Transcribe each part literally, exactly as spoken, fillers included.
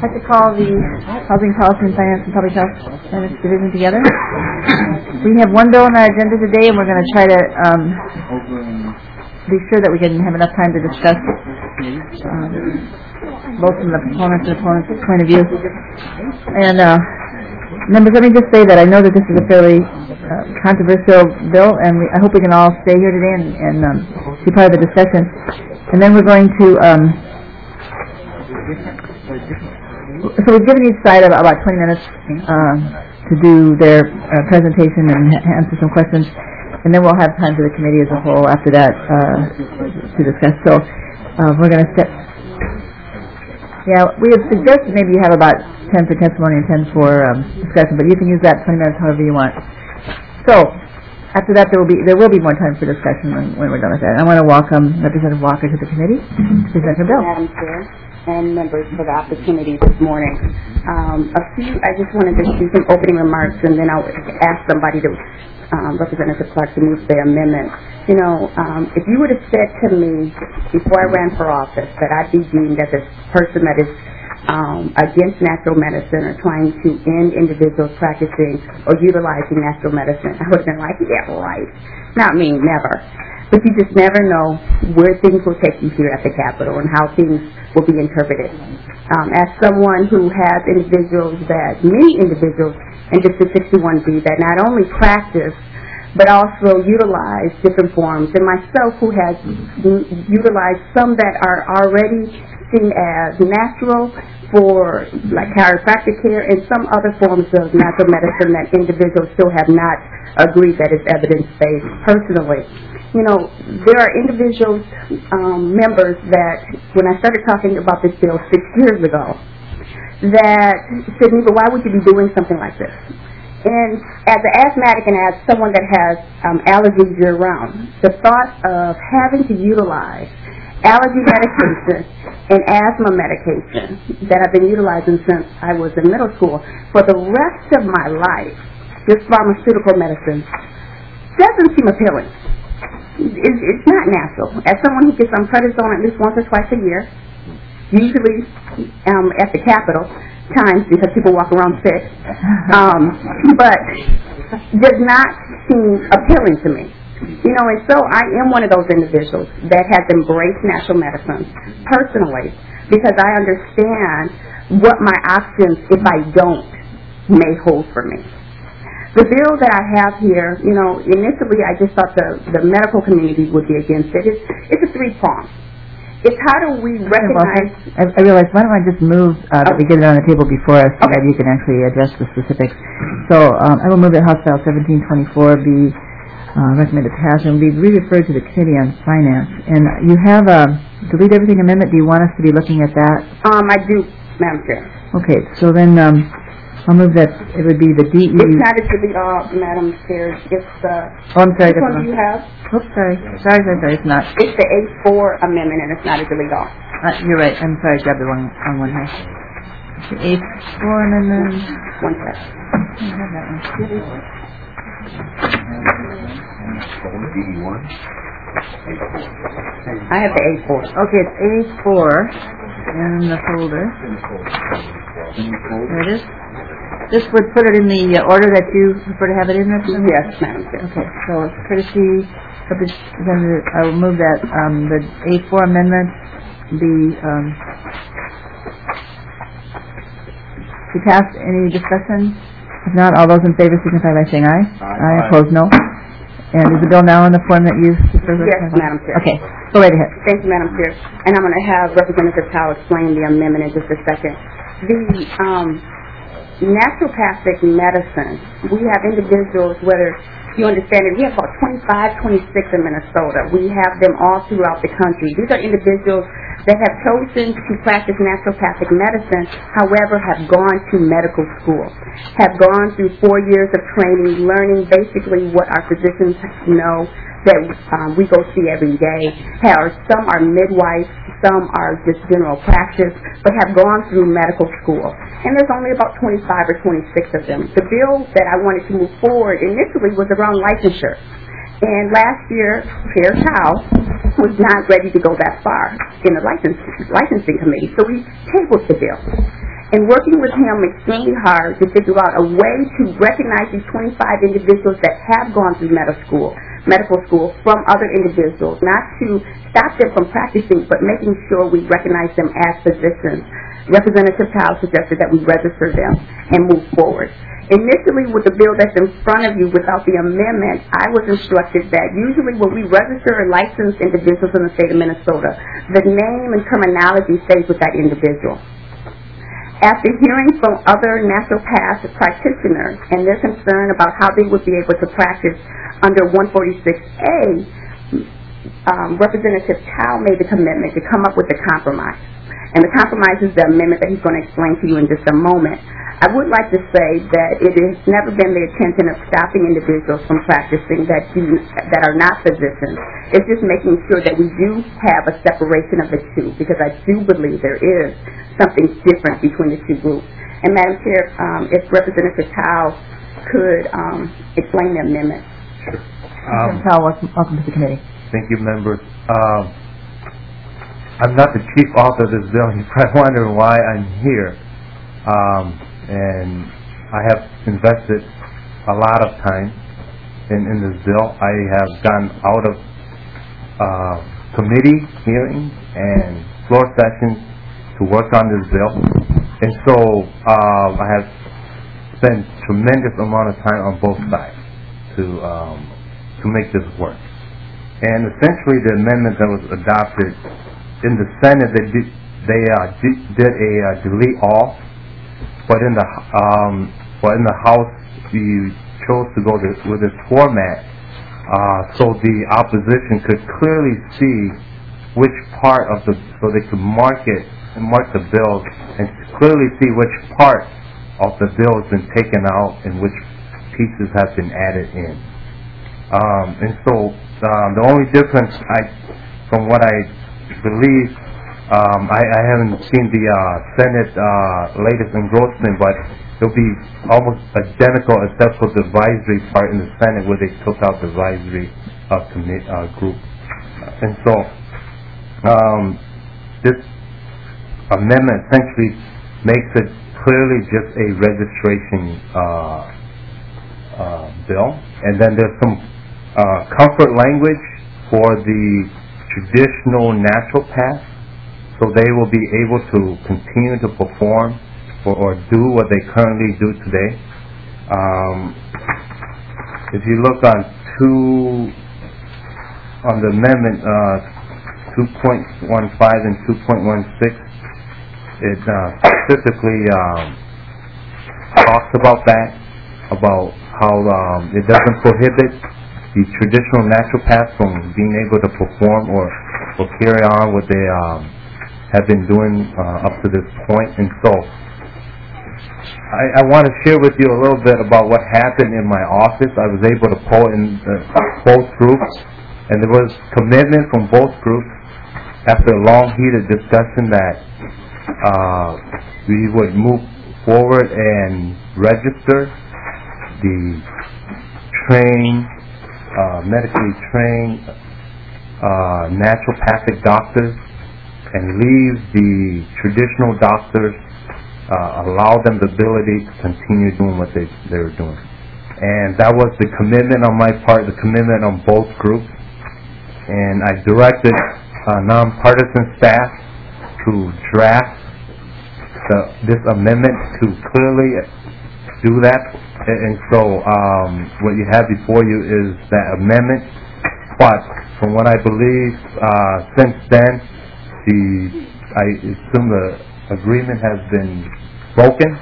I'd like to call the Housing Policy and Finance and Public Health Finance Division together. We have one bill on our agenda today, and we're going to try to um, be sure that we can have enough time to discuss um, both from the proponents and opponents' point of view. And uh, members, let me just say that I know that this is a fairly uh, controversial bill, and we, I hope we can all stay here today and, and um, be part of the discussion. And then we're going to um, so we've given each side about twenty minutes uh, to do their uh, presentation and ha- answer some questions, and then we'll have time for the committee as a whole after that uh, to discuss. So uh, we're going to step. Yeah, we have suggested maybe you have about ten for testimony and ten for um, discussion, but you can use that twenty minutes however you want. So after that, there will be there will be more time for discussion when, when we're done with that. I want to welcome Representative Walker to the committee to present her bill. Madam Chair and members for the opportunity this morning. Um, a few, I just wanted to do some opening remarks, and then I'll ask somebody to, um, Representative Clark, to move the amendment. You know, um, if you would have said to me before I ran for office that I'd be deemed as a person that is um, against natural medicine or trying to end individuals practicing or utilizing natural medicine, I would have been like, yeah, right. Not me, never. But you just never know where things will take you here at the Capitol and how things will be interpreted. Um, as someone who has individuals that, many individuals in District sixty-one B that not only practice but also utilize different forms, and myself who has utilized some that are already seen as natural for like chiropractic care and some other forms of natural medicine that individuals still have not agreed that is evidence-based personally. You know, there are individuals, um, members that, when I started talking about this bill six years ago, that said, Neva, why would you be doing something like this? And as an asthmatic and as someone that has um, allergies year-round, the thought of having to utilize allergy medication and asthma medication that I've been utilizing since I was in middle school for the rest of my life, this pharmaceutical medicine, doesn't seem appealing. It's, it's not natural. As someone who gets on prednisone at least once or twice a year, usually um, at the Capitol times because people walk around sick, um, but does not seem appealing to me. You know, and so I am one of those individuals that has embraced natural medicine personally because I understand what my options, if I don't, may hold for me. The bill that I have here, you know, initially I just thought the, the medical community would be against it. It's, it's a three-prong. It's how do we recognize... I, I realize, why don't I just move uh, that we get it on the table before us so okay. that you can actually address the specifics. So um, I will move that House File seventeen twenty-four be uh, recommended passed and be re-referred to the Committee on Finance. And you have a delete everything amendment. Do you want us to be looking at that? Um, I do, Madam Chair. Okay, so then... Um, I'll move that it would be the D E. It's not a delete all, Madam Chair. It's the... Oh, I'm sorry. Which one do you have? Oops, sorry. Sorry, sorry, sorry. It's not. It's the A four amendment, and it's not a delete all. Uh, you're right. I'm sorry. I grabbed the wrong, wrong one here. The A four amendment. One sec. I have that one. I have the A four. Okay, it's A four in the folder. There it is. This would put it in the uh, order that you prefer to have it in, Representative? Yes, Madam Chair. Okay, so courtesy Representative, I will move that um, the A four amendment be um, be passed. Any discussion? If not, all those in favor signify by saying aye. Aye. Aye. Opposed, no. And is the bill now in the form that you prefer? Yes, Madam Chair. Okay, go right ahead. Thank you, Madam Chair. And I'm going to have Representative Powell explain the amendment in just a second. The um, naturopathic medicine, we have individuals, whether you understand it, we have about twenty-five, twenty-six in Minnesota. We have them all throughout the country. These are individuals that have chosen to practice naturopathic medicine, however, have gone to medical school, have gone through four years of training, learning basically what our physicians know that um, we go see every day. Have, some are midwives, some are just general practice, but have gone through medical school. And there's only about twenty-five or twenty-six of them. The bill that I wanted to move forward initially was around licensure. And last year, Chair Powell was not ready to go that far in the license, licensing committee, so we tabled the bill. and working with him extremely hard to figure out a way to recognize these twenty-five individuals that have gone through medical school, medical school from other individuals, not to stop them from practicing, but making sure we recognize them as physicians. Representative Powell suggested that we register them and move forward. Initially, with the bill that's in front of you without the amendment, I was instructed that usually when we register or license individuals in the state of Minnesota, the name and terminology stays with that individual. After hearing from other naturopath practitioners and their concern about how they would be able to practice under one forty-six A, um, Representative Tao made the commitment to come up with a compromise. And the compromise is the amendment that he's going to explain to you in just a moment. I would like to say that it has never been the intention of stopping individuals from practicing that do, that are not physicians. It's just making sure that we do have a separation of the two, because I do believe there is something different between the two groups. And Madam Chair, um, if Representative Tao could um, explain the amendment. Sure. Um, Representative Tao, welcome, welcome to the committee. Thank you, members. Um, I'm not the chief author of this bill. You're probably wondering why I'm here. Um, and I have invested a lot of time in, in this bill. I have gone out of uh, committee hearings and floor sessions to work on this bill. And so uh, I have spent tremendous amount of time on both sides to, um, to make this work. And essentially the amendment that was adopted in the Senate, they did, they, uh, did a uh, delete all. But in the um, well, in the House, you chose to go this, with this format, uh, so the opposition could clearly see which part of the, so they could mark it and mark the bill and clearly see which part of the bill has been taken out and which pieces have been added in. Um, and so um, the only difference, I, from what I believe. Um, I, I haven't seen the uh, Senate uh, latest engrossment, but it'll be almost identical except for the advisory part in the Senate where they took out the advisory uh, commit, uh, group. And so um, this amendment essentially makes it clearly just a registration uh, uh, bill. And then there's some uh, comfort language for the traditional naturopaths. So they will be able to continue to perform or, or do what they currently do today. Um, if you look on two, on the amendment uh, two point one five and two point one six, it uh, specifically um, talks about that, about how um, it doesn't prohibit the traditional naturopaths from being able to perform or, or carry on what they um, have been doing uh, up to this point. And so I, I want to share with you a little bit about what happened in my office. I was able to poll in uh, both groups, and there was commitment from both groups after a long heated discussion that uh, we would move forward and register the trained, uh, medically trained uh, naturopathic doctors and leave the traditional doctors, uh, allow them the ability to continue doing what they, they were doing. And that was the commitment on my part, the commitment on both groups. And I directed uh, nonpartisan staff to draft the, this amendment to clearly do that. And so um, what you have before you is that amendment. But from what I believe, uh, since then, The, I assume the agreement has been broken.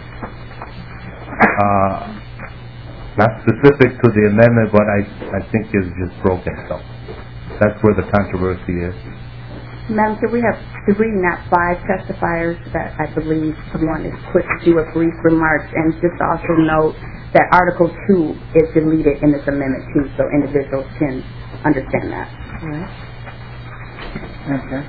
Uh, not specific to the amendment, but I, I think it's just broken. So that's where the controversy is. Madam Chair, we have three, not five testifiers that I believe want to quick do a brief remarks, and just also note that Article two is deleted in this amendment too, so individuals can understand that. All right. Okay.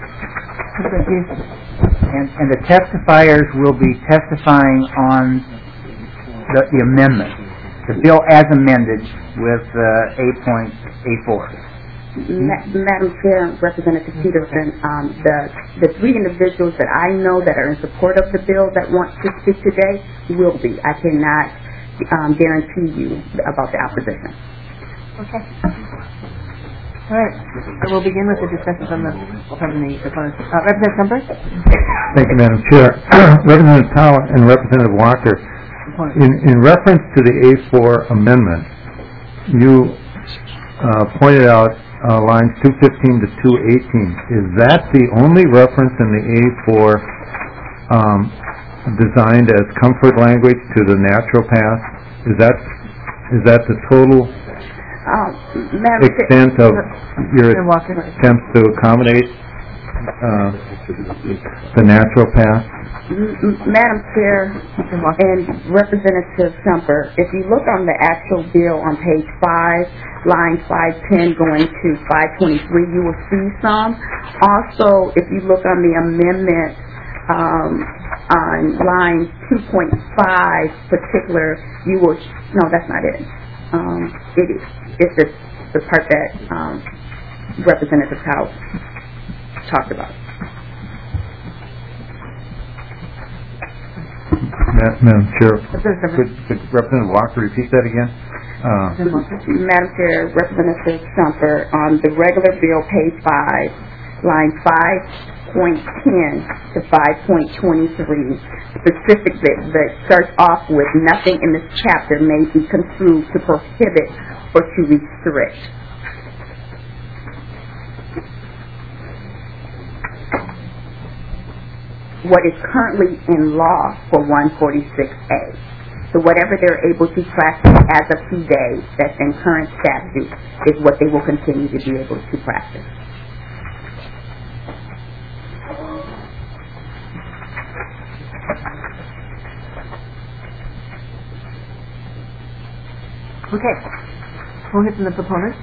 And, and the testifiers will be testifying on the, the amendment, the bill as amended with uh, eight point eight four. Ma- Madam Chair, Representative Peterson, um, the the three individuals that I know that are in support of the bill that want to speak today will be. I cannot um, guarantee you about the opposition. Okay. All right. So we'll begin with the discussion from the from the opponents. Uh, Representative Sumper. Thank you, Madam Chair. Representative Powell and Representative Walker, in, in reference to the A four amendment, you uh, pointed out uh, lines two fifteen to two eighteen. Is that the only reference in the A four um, designed as comfort language to the naturopath? Is that is that the total Um, Madam extent Chair, of your attempts to accommodate uh, the naturopath? M- M- Madam Chair and Representative Sumper, if you look on the actual bill on page five, line five ten going to five twenty-three, you will see some. Also, if you look on the amendment um, on line two point five particular, you will, no, that's not it. Um, it is, it's the, the part that um, Representative Powell talked about. Madam Chair, could, could Representative Walker repeat that again? Uh, Madam Chair, Representative Sumper, on the regular bill, page five, line five point ten to five point twenty-three, specific that, that starts off with nothing in this chapter may be construed to prohibit or to restrict. What is currently in law for one forty-six A. So whatever they're able to practice as of today that's in current statute is what they will continue to be able to practice. Okay. We'll hear from the proponents.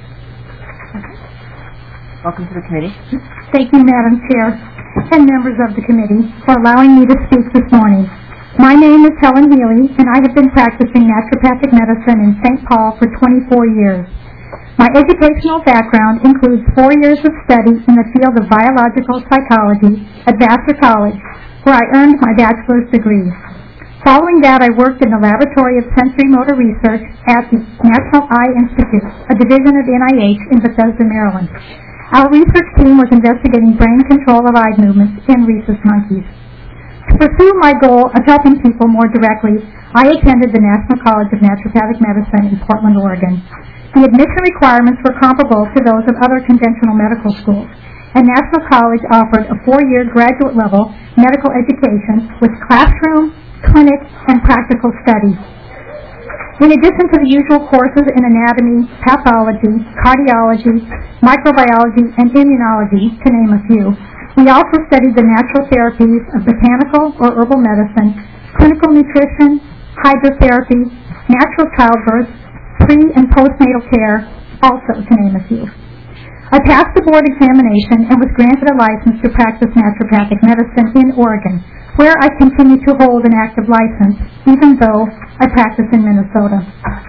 Welcome to the committee. Thank you, Madam Chair, and members of the committee, for allowing me to speak this morning. My name is Helen Healy, and I have been practicing naturopathic medicine in Saint Paul for twenty-four years. My educational background includes four years of study in the field of biological psychology at Vassar College, where I earned my bachelor's degree. Following that, I worked in the Laboratory of Sensory Motor Research at the National Eye Institute, a division of N I H in Bethesda, Maryland. Our research team was investigating brain control of eye movements in rhesus monkeys. To pursue my goal of helping people more directly, I attended the National College of Naturopathic Medicine in Portland, Oregon. The admission requirements were comparable to those of other conventional medical schools, and National College offered a four-year graduate-level medical education with classroom, clinic, and practical studies. In addition to the usual courses in anatomy, pathology, cardiology, microbiology, and immunology, to name a few, we also studied the natural therapies of botanical or herbal medicine, clinical nutrition, hydrotherapy, natural childbirth, pre- and postnatal care, also to name a few. I passed the board examination and was granted a license to practice naturopathic medicine in Oregon, where I continue to hold an active license, even though I practice in Minnesota.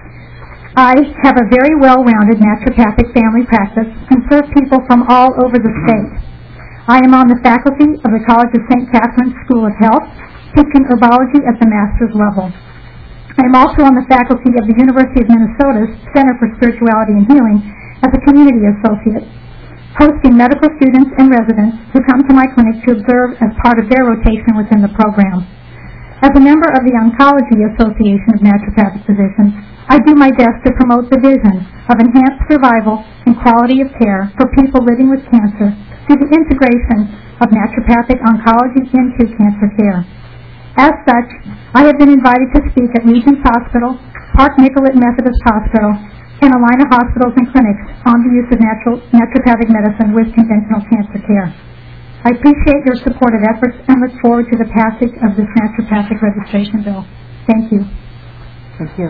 I have a very well-rounded naturopathic family practice and serve people from all over the state. I am on the faculty of the College of Saint Catherine's School of Health, teaching herbology at the master's level. I am also on the faculty of the University of Minnesota's Center for Spirituality and Healing as a community associate, hosting medical students and residents who come to my clinic to observe as part of their rotation within the program. As a member of the Oncology Association of Naturopathic Physicians, I do my best to promote the vision of enhanced survival and quality of care for people living with cancer through the integration of naturopathic oncology into cancer care. As such, I have been invited to speak at Regents Hospital, Park Nicollet Methodist Hospital, and a line of hospitals and clinics on the use of natural, naturopathic medicine with conventional cancer care. I appreciate your supportive efforts and look forward to the passage of this naturopathic registration bill. Thank you. Thank you.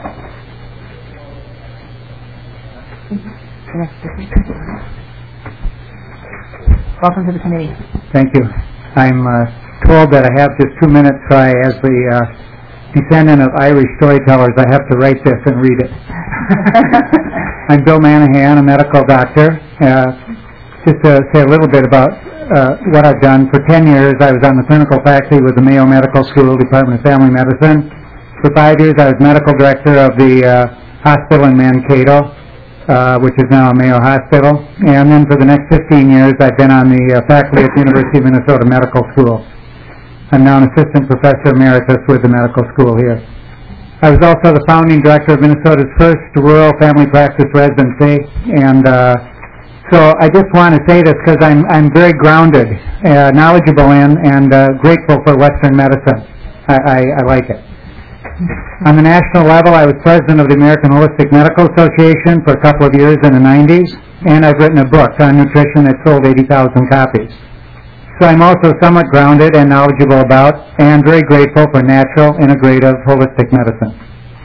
Welcome to the committee. Thank you. I'm uh, told that I have just two minutes, so I, as the uh, descendant of Irish storytellers, I have to write this and read it. I'm Bill Manahan, a medical doctor. Uh, just to say a little bit about uh, what I've done. For ten years, I was on the clinical faculty with the Mayo Medical School, Department of Family Medicine. For five years, I was medical director of the uh, hospital in Mankato, uh, which is now a Mayo Hospital. And then for the next fifteen years, I've been on the uh, faculty at the University of Minnesota Medical School. I'm now an assistant professor emeritus with the medical school here. I was also the founding director of Minnesota's first rural family practice residency, and uh, so I just want to say this because I'm I'm very grounded, uh, knowledgeable in, and uh, grateful for Western medicine. I, I, I like it. On the national level, I was president of the American Holistic Medical Association for a couple of years in the nineties, and I've written a book on nutrition that sold eighty thousand copies. So I'm also somewhat grounded and knowledgeable about and very grateful for natural, integrative, holistic medicine.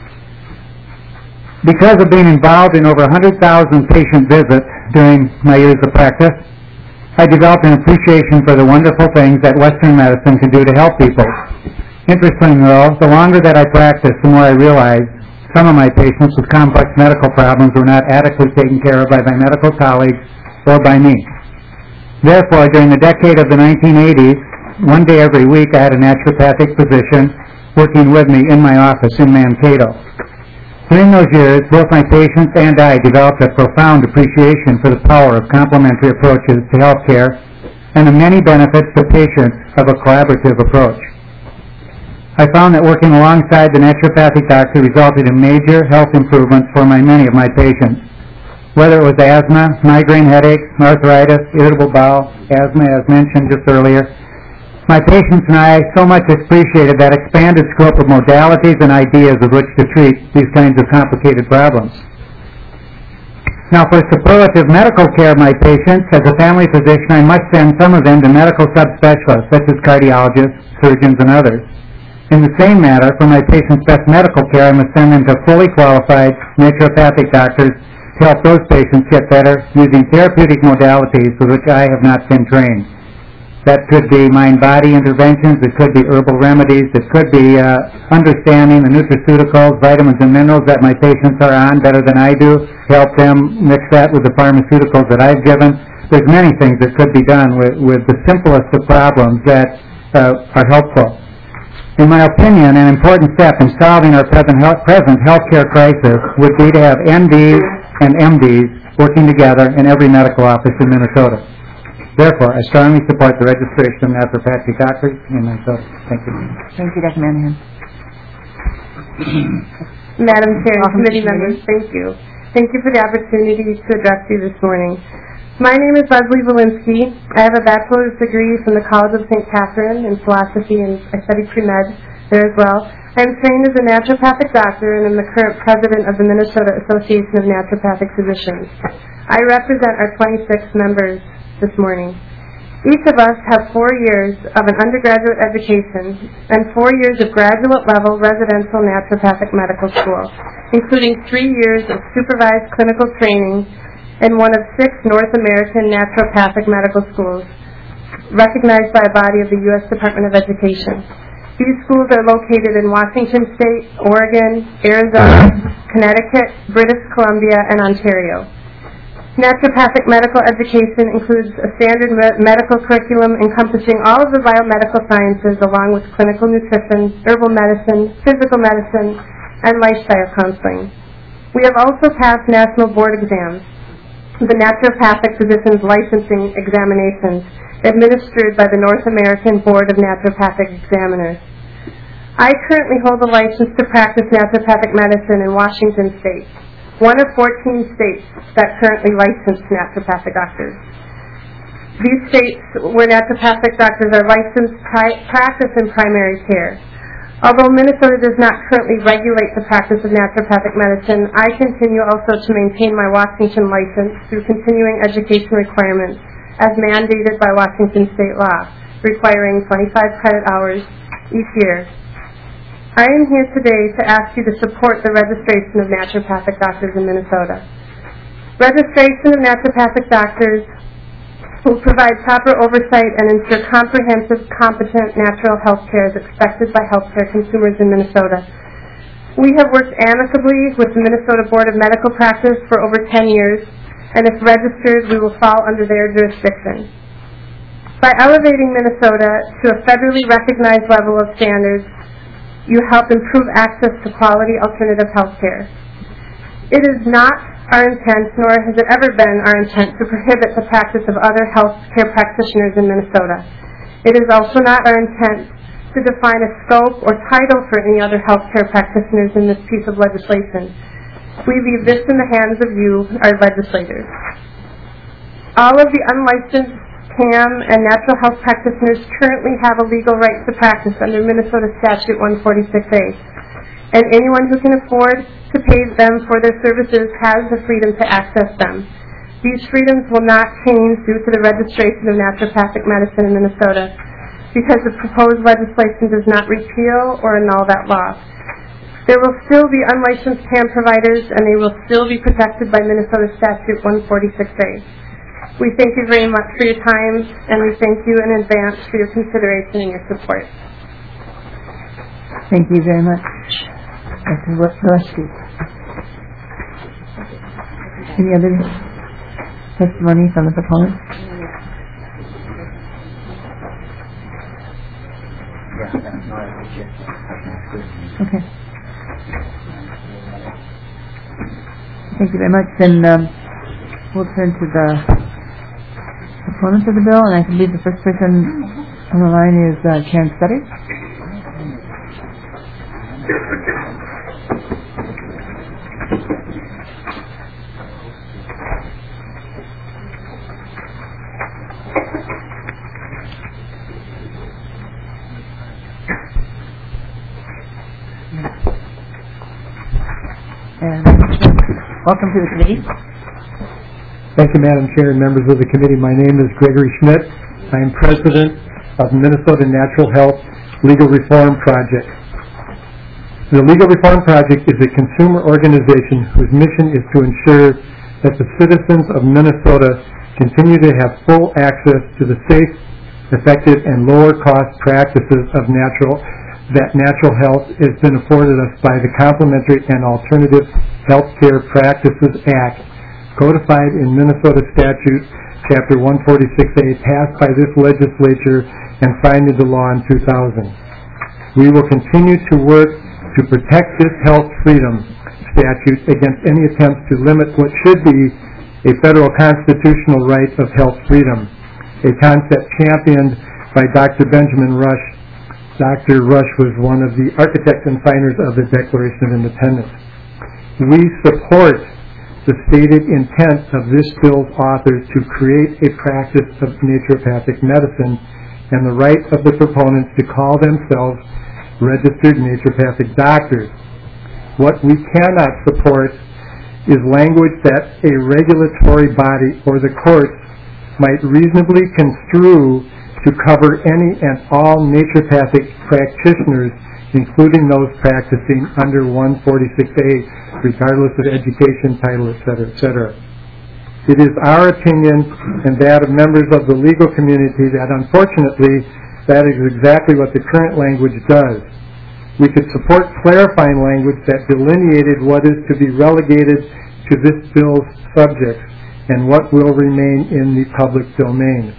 Because of being involved in over one hundred thousand patient visits during my years of practice, I developed an appreciation for the wonderful things that Western medicine can do to help people. Interestingly, though, the longer that I practiced, the more I realized some of my patients with complex medical problems were not adequately taken care of by my medical colleagues or by me. Therefore, during the decade of the nineteen eighties, one day every week I had a naturopathic physician working with me in my office in Mankato. During those years, both my patients and I developed a profound appreciation for the power of complementary approaches to health care and the many benefits to patients of a collaborative approach. I found that working alongside the naturopathic doctor resulted in major health improvements for my many of my patients. Whether it was asthma, migraine headaches, arthritis, irritable bowel, asthma as mentioned just earlier, my patients and I so much appreciated that expanded scope of modalities and ideas with which to treat these kinds of complicated problems. Now, for superlative medical care of my patients, as a family physician, I must send some of them to medical subspecialists, such as cardiologists, surgeons, and others. In the same manner, for my patients' best medical care, I must send them to fully qualified naturopathic doctors to help those patients get better using therapeutic modalities with which I have not been trained. That could be mind-body interventions, it could be herbal remedies, it could be uh, understanding the nutraceuticals, vitamins and minerals that my patients are on better than I do, help them mix that with the pharmaceuticals that I've given. There's many things that could be done with, with the simplest of problems that uh, are helpful. In my opinion, an important step in solving our present health, present healthcare crisis would be to have N Ds and M Ds working together in every medical office in Minnesota. Therefore, I strongly support the registration of naturopathic doctors in Minnesota. Thank you. Thank you, Doctor Manahan. Madam Chair and committee members, thank you. Thank you for the opportunity to address you this morning. My name is Leslie Walensky. I have a bachelor's degree from the College of Saint Catherine in philosophy, and I studied pre-med there as well. I am trained as a naturopathic doctor, and I'm the current president of the Minnesota Association of Naturopathic Physicians. I represent our twenty-six members this morning. Each of us have four years of an undergraduate education and four years of graduate-level residential naturopathic medical school, including three years of supervised clinical training in one of six North American naturopathic medical schools, recognized by a body of the U S Department of Education. These schools are located in Washington State, Oregon, Arizona, Connecticut, British Columbia, and Ontario. Naturopathic medical education includes a standard me- medical curriculum encompassing all of the biomedical sciences along with clinical nutrition, herbal medicine, physical medicine, and lifestyle counseling. We have also passed national board exams, the Naturopathic Physicians Licensing Examinations, administered by the North American Board of Naturopathic Examiners. I currently hold a license to practice naturopathic medicine in Washington State, one of fourteen states that currently license naturopathic doctors. These states where naturopathic doctors are licensed pri- practice in primary care. Although Minnesota does not currently regulate the practice of naturopathic medicine, I continue also to maintain my Washington license through continuing education requirements as mandated by Washington state law, requiring twenty-five credit hours each year. I am here today to ask you to support the registration of naturopathic doctors in Minnesota. Registration of naturopathic doctors will provide proper oversight and ensure comprehensive, competent natural health care as expected by healthcare consumers in Minnesota. We have worked amicably with the Minnesota Board of Medical Practice for over ten years, and if registered, we will fall under their jurisdiction. By elevating Minnesota to a federally recognized level of standards, you help improve access to quality alternative health care. It is not our intent, nor has it ever been our intent, to prohibit the practice of other health care practitioners in Minnesota. It is also not our intent to define a scope or title for any other health care practitioners in this piece of legislation. We leave this in the hands of you, our legislators. All of the unlicensed C A M and natural health practitioners currently have a legal right to practice under Minnesota Statute one forty-six A, and anyone who can afford to pay them for their services has the freedom to access them. These freedoms will not change due to the registration of naturopathic medicine in Minnesota, because the proposed legislation does not repeal or annul that law. There will still be unlicensed C A M providers, and they will still be protected by Minnesota Statute one forty-six A. We thank you very much for your time, and we thank you in advance for your consideration and your support. Thank you very much. Doctor Gillespie. Any other testimony from the proponent? Okay. Thank you very much. Then um, we'll turn to the proponents of the bill, and I believe the first person on the line is uh, Karen Stutter. And welcome to the committee. Thank you, Madam Chair and members of the committee. My name is Gregory Schmidt. I am president of the Minnesota Natural Health Legal Reform Project. The Legal Reform Project is a consumer organization whose mission is to ensure that the citizens of Minnesota continue to have full access to the safe, effective, and lower-cost practices of natural that natural health has been afforded us by the Complementary and Alternative Healthcare Practices Act, codified in Minnesota Statute Chapter one forty-six A, passed by this legislature and signed into law in two thousand. We will continue to work to protect this health freedom statute against any attempts to limit what should be a federal constitutional right of health freedom, a concept championed by Doctor Benjamin Rush. Doctor Rush was one of the architects and signers of the Declaration of Independence. We support the stated intent of this bill's authors to create a practice of naturopathic medicine and the right of the proponents to call themselves registered naturopathic doctors. What we cannot support is language that a regulatory body or the courts might reasonably construe to cover any and all naturopathic practitioners, including those practicing under one forty-six A, regardless of education, title, et cetera, et cetera. It is our opinion and that of members of the legal community that, unfortunately, that is exactly what the current language does. We could support clarifying language that delineated what is to be relegated to this bill's subjects and what will remain in the public domain.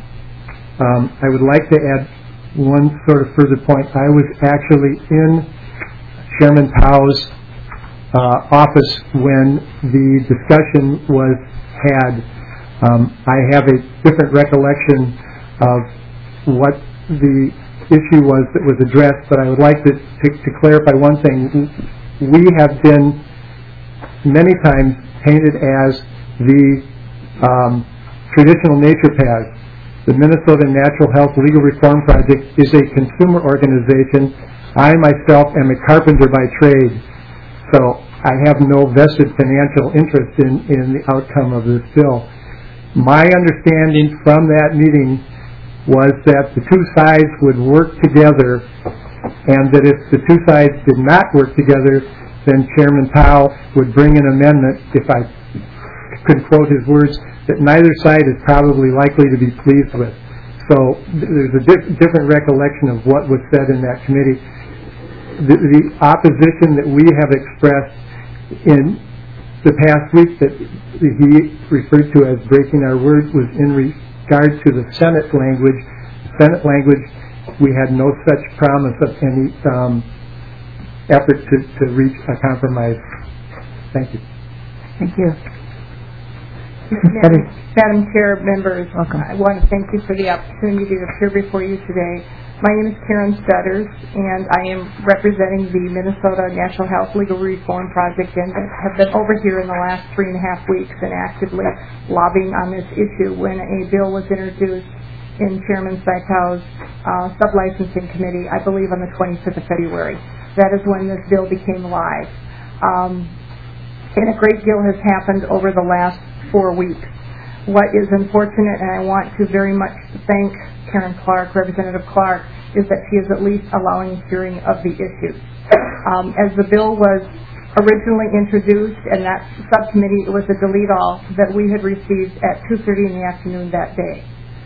Um, I would like to add one sort of further point. I was actually in Chairman Powell's uh, office when the discussion was had. Um, I have a different recollection of what the issue was that was addressed, but I would like to, to, to clarify one thing. We have been many times painted as the um, traditional naturopaths. The Minnesota Natural Health Legal Reform Project is a consumer organization. I myself am a carpenter by trade, so I have no vested financial interest in, in the outcome of this bill. My understanding from that meeting was that the two sides would work together, and that if the two sides did not work together, then Chairman Powell would bring an amendment, if I could quote his words, that neither side is probably likely to be pleased with. So there's a di- different recollection of what was said in that committee. the, the opposition that we have expressed in the past week that he referred to as breaking our word was in regard to the Senate language. Senate language, we had no such promise of any um, effort to, to reach a compromise. Thank you. Thank you. Madam, Madam Chair, members, welcome. I want to thank you for the opportunity to appear before you today. My name is Karen Studders, and I am representing the Minnesota National Health Legal Reform Project, and have been over here in the last three and a half weeks and actively lobbying on this issue when a bill was introduced in Chairman Saitow's uh, sub-licensing committee, I believe on the twenty-fifth of February. That is when this bill became live. Um, and a great deal has happened over the last four weeks. What is unfortunate, and I want to very much thank Karen Clark, Representative Clark, is that she is at least allowing a hearing of the issue. Um, as the bill was originally introduced, and that subcommittee, it was a delete-all that we had received at two thirty in the afternoon that day.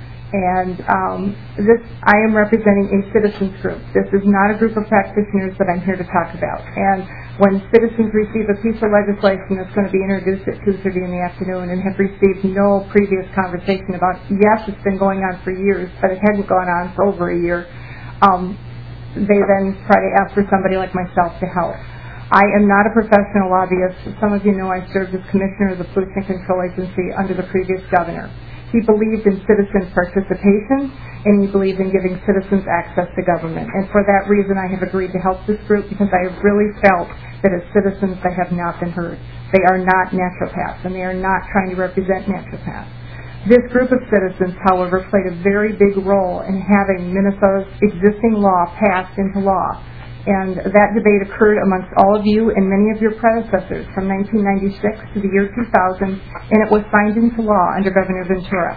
And um, this, I am representing a citizens group. This is not a group of practitioners that I'm here to talk about. And when citizens receive a piece of legislation that's going to be introduced at two thirty in the afternoon and have received no previous conversation about, yes, it's been going on for years, but it hadn't gone on for over a year, um, they then try to ask for somebody like myself to help. I am not a professional lobbyist. Some of you know I served as commissioner of the Pollution Control Agency under the previous governor. He believed in citizen participation, and he believed in giving citizens access to government. And for that reason, I have agreed to help this group because I have really felt that as citizens, they have not been heard. They are not naturopaths, and they are not trying to represent naturopaths. This group of citizens, however, played a very big role in having Minnesota's existing law passed into law. And that debate occurred amongst all of you and many of your predecessors from nineteen ninety-six to the year two thousand, and it was signed into law under Governor Ventura.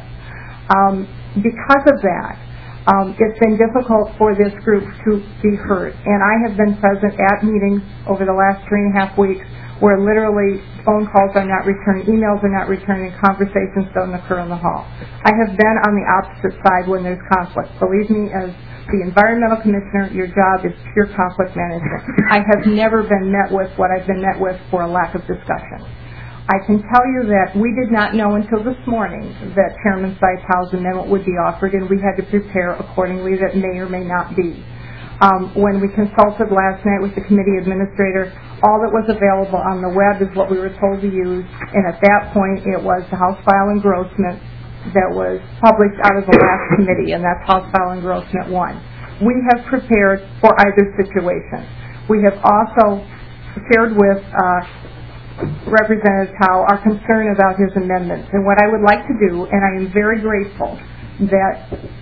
Um, because of that, um, it's been difficult for this group to be heard. And I have been present at meetings over the last three and a half weeks where literally phone calls are not returned, emails are not returned, and conversations don't occur in the hall. I have been on the opposite side when there's conflict. Believe me, as the environmental commissioner, your job is pure conflict management. I have never been met with what I've been met with for a lack of discussion. I can tell you that we did not know until this morning that Chairman Saitow's amendment would be offered, and we had to prepare accordingly that may or may not be. Um, when we consulted last night with the committee administrator, all that was available on the web is what we were told to use, and at that point it was the House file engrossment that was published out of the last committee, and that's House File Engrossment one. We have prepared for either situation. We have also shared with uh, Representative Tao our concern about his amendments. And what I would like to do, and I am very grateful that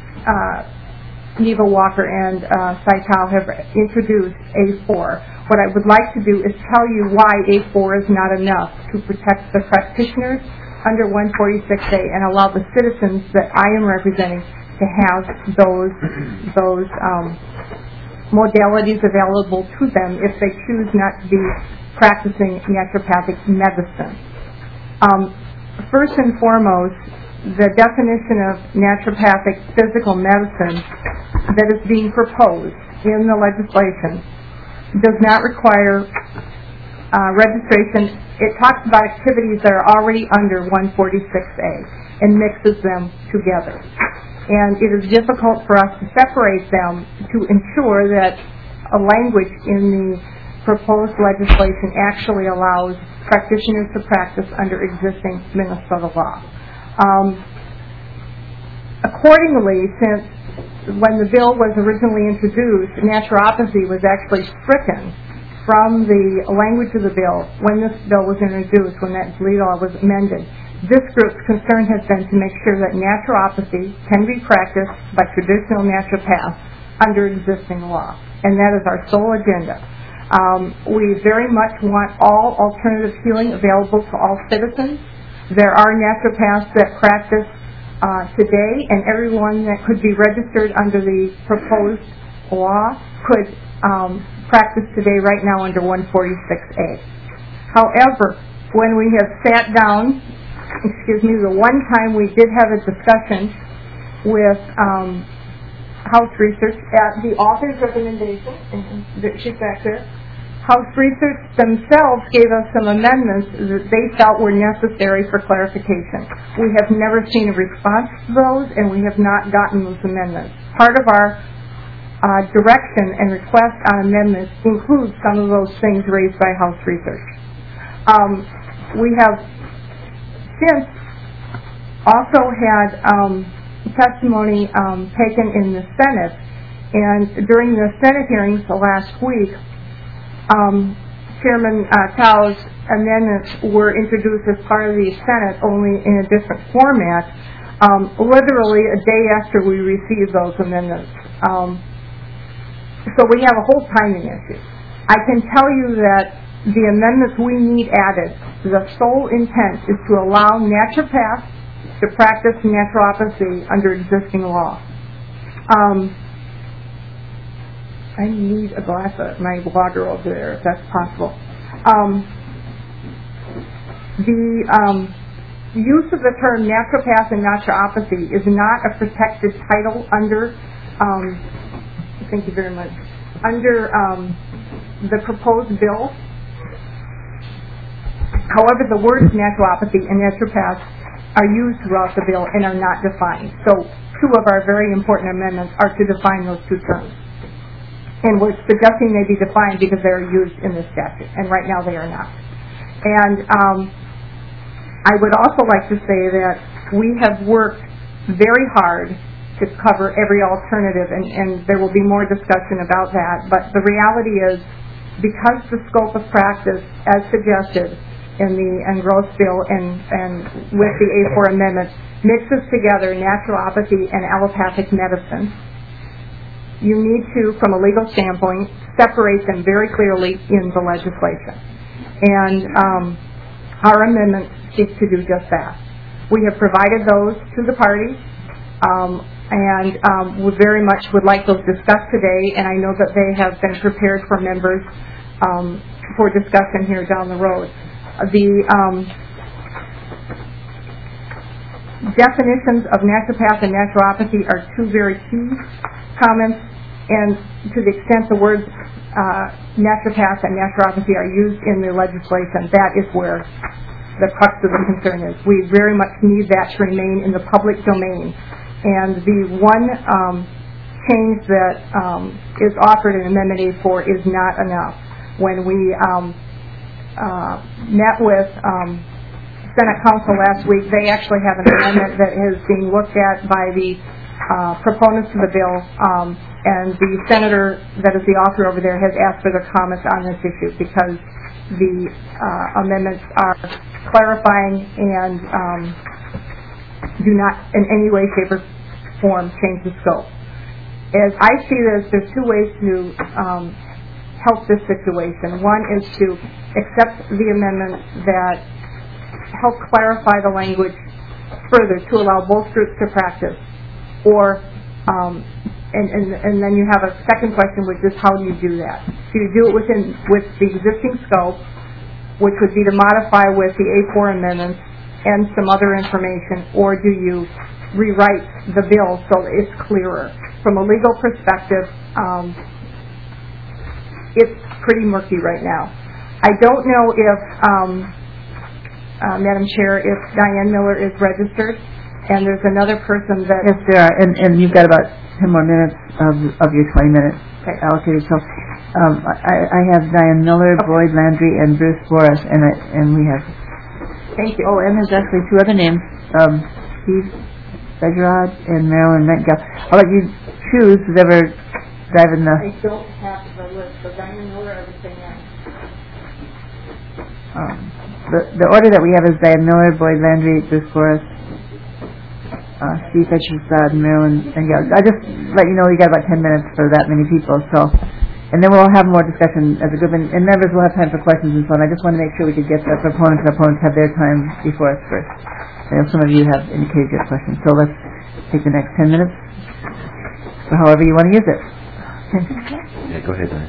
uh, Neva Walker and uh, Saitow have introduced A four. What I would like to do is tell you why A four is not enough to protect the practitioners under one forty-six A and allow the citizens that I am representing to have those those um, modalities available to them if they choose not to be practicing naturopathic medicine. Um, first and foremost, the definition of naturopathic physical medicine that is being proposed in the legislation does not require uh, registration. It talks about activities that are already under one forty-six A and mixes them together. And it is difficult for us to separate them to ensure that a language in the proposed legislation actually allows practitioners to practice under existing Minnesota law. Um, accordingly, since when the bill was originally introduced, naturopathy was actually stricken from the language of the bill when this bill was introduced, when that delete-all was amended. This group's concern has been to make sure that naturopathy can be practiced by traditional naturopaths under existing law, and that is our sole agenda. Um, we very much want all alternative healing available to all citizens. There are naturopaths that practice uh, today, and everyone that could be registered under the proposed law could um, practice today right now under one forty-six A. However, when we have sat down, excuse me, the one time we did have a discussion with um, House Research at the author's recommendation, and she's back there. House Research themselves gave us some amendments that they felt were necessary for clarification. We have never seen a response to those, and we have not gotten those amendments. Part of our uh, direction and request on amendments includes some of those things raised by House Research. Um, we have since also had um, testimony um, taken in the Senate, and during the Senate hearings the last week, Um, Chairman uh, Tao's amendments were introduced as part of the Senate, only in a different format, um, literally a day after we received those amendments. Um, so we have a whole timing issue. I can tell you that the amendments we need added, the sole intent is to allow naturopaths to practice naturopathy under existing law. Um, I need a glass of my water over there, if that's possible. Um, the um, use of the term naturopath and naturopathy is not a protected title under, um, thank you very much, under um, the proposed bill. However, the words naturopathy and naturopath are used throughout the bill and are not defined. So two of our very important amendments are to define those two terms. And we're suggesting they be defined because they are used in this statute, and right now they are not. And um, I would also like to say that we have worked very hard to cover every alternative, and, and there will be more discussion about that. But the reality is, because the scope of practice, as suggested in the Engross bill and, and with the A four amendment, mixes together naturopathy and allopathic medicine, you need to, from a legal standpoint, separate them very clearly in the legislation. And um, our amendment seeks to do just that. We have provided those to the parties, um, and um, we very much would like those discussed today, and I know that they have been prepared for members um, for discussion here down the road. The um, definitions of naturopath and naturopathy are two very key comments, and to the extent the words uh, naturopath and naturopathy are used in the legislation, that is where the crux of the concern is. We very much need that to remain in the public domain. And the one um, change that um, is offered in Amendment A four is not enough. When we um, uh, met with um, Senate Council last week, they actually have an amendment that is being looked at by the uh, proponents of the bill, um, and the senator that is the author over there has asked for their comments on this issue because the uh, amendments are clarifying and um, do not in any way, shape, or form change the scope. As I see this, there's two ways to um, help this situation. One is to accept the amendments that help clarify the language further to allow both groups to practice, or um, and, and, and then you have a second question, which is how do you do that? Do you do it within with the existing scope, which would be to modify with the A four amendments and some other information, or do you rewrite the bill so it's clearer? From a legal perspective, um, it's pretty murky right now. I don't know if, um, uh, Madam Chair, if Diane Miller is registered, and there's another person that... Yes, there are, and, and you've got about ten more minutes of, of your twenty minutes okay. allocated. So um, I, I have Diane Miller, okay. Boyd Landry, and Bruce Boris, and, I, and we have... Thank you. Oh, and there's actually two other names, um, Steve Bejerad and Marilyn Metcalf. I'll let you choose whoever driving the... I don't have the list, so Diane Miller, everything else. Um, the, the order that we have is Diane Miller, Boyd Landry, Bruce Boris, uh, Steve Bejerad, and Marilyn Metcalf. I just let you know you got about ten minutes for that many people, so... And then we'll have more discussion as a group, and, and members will have time for questions and so on. I just want to make sure we could get the proponents and opponents have their time before us first. I know some of you have indicated your questions, so let's take the next ten minutes for however you want to use it. Okay. Yeah, go ahead, Diane.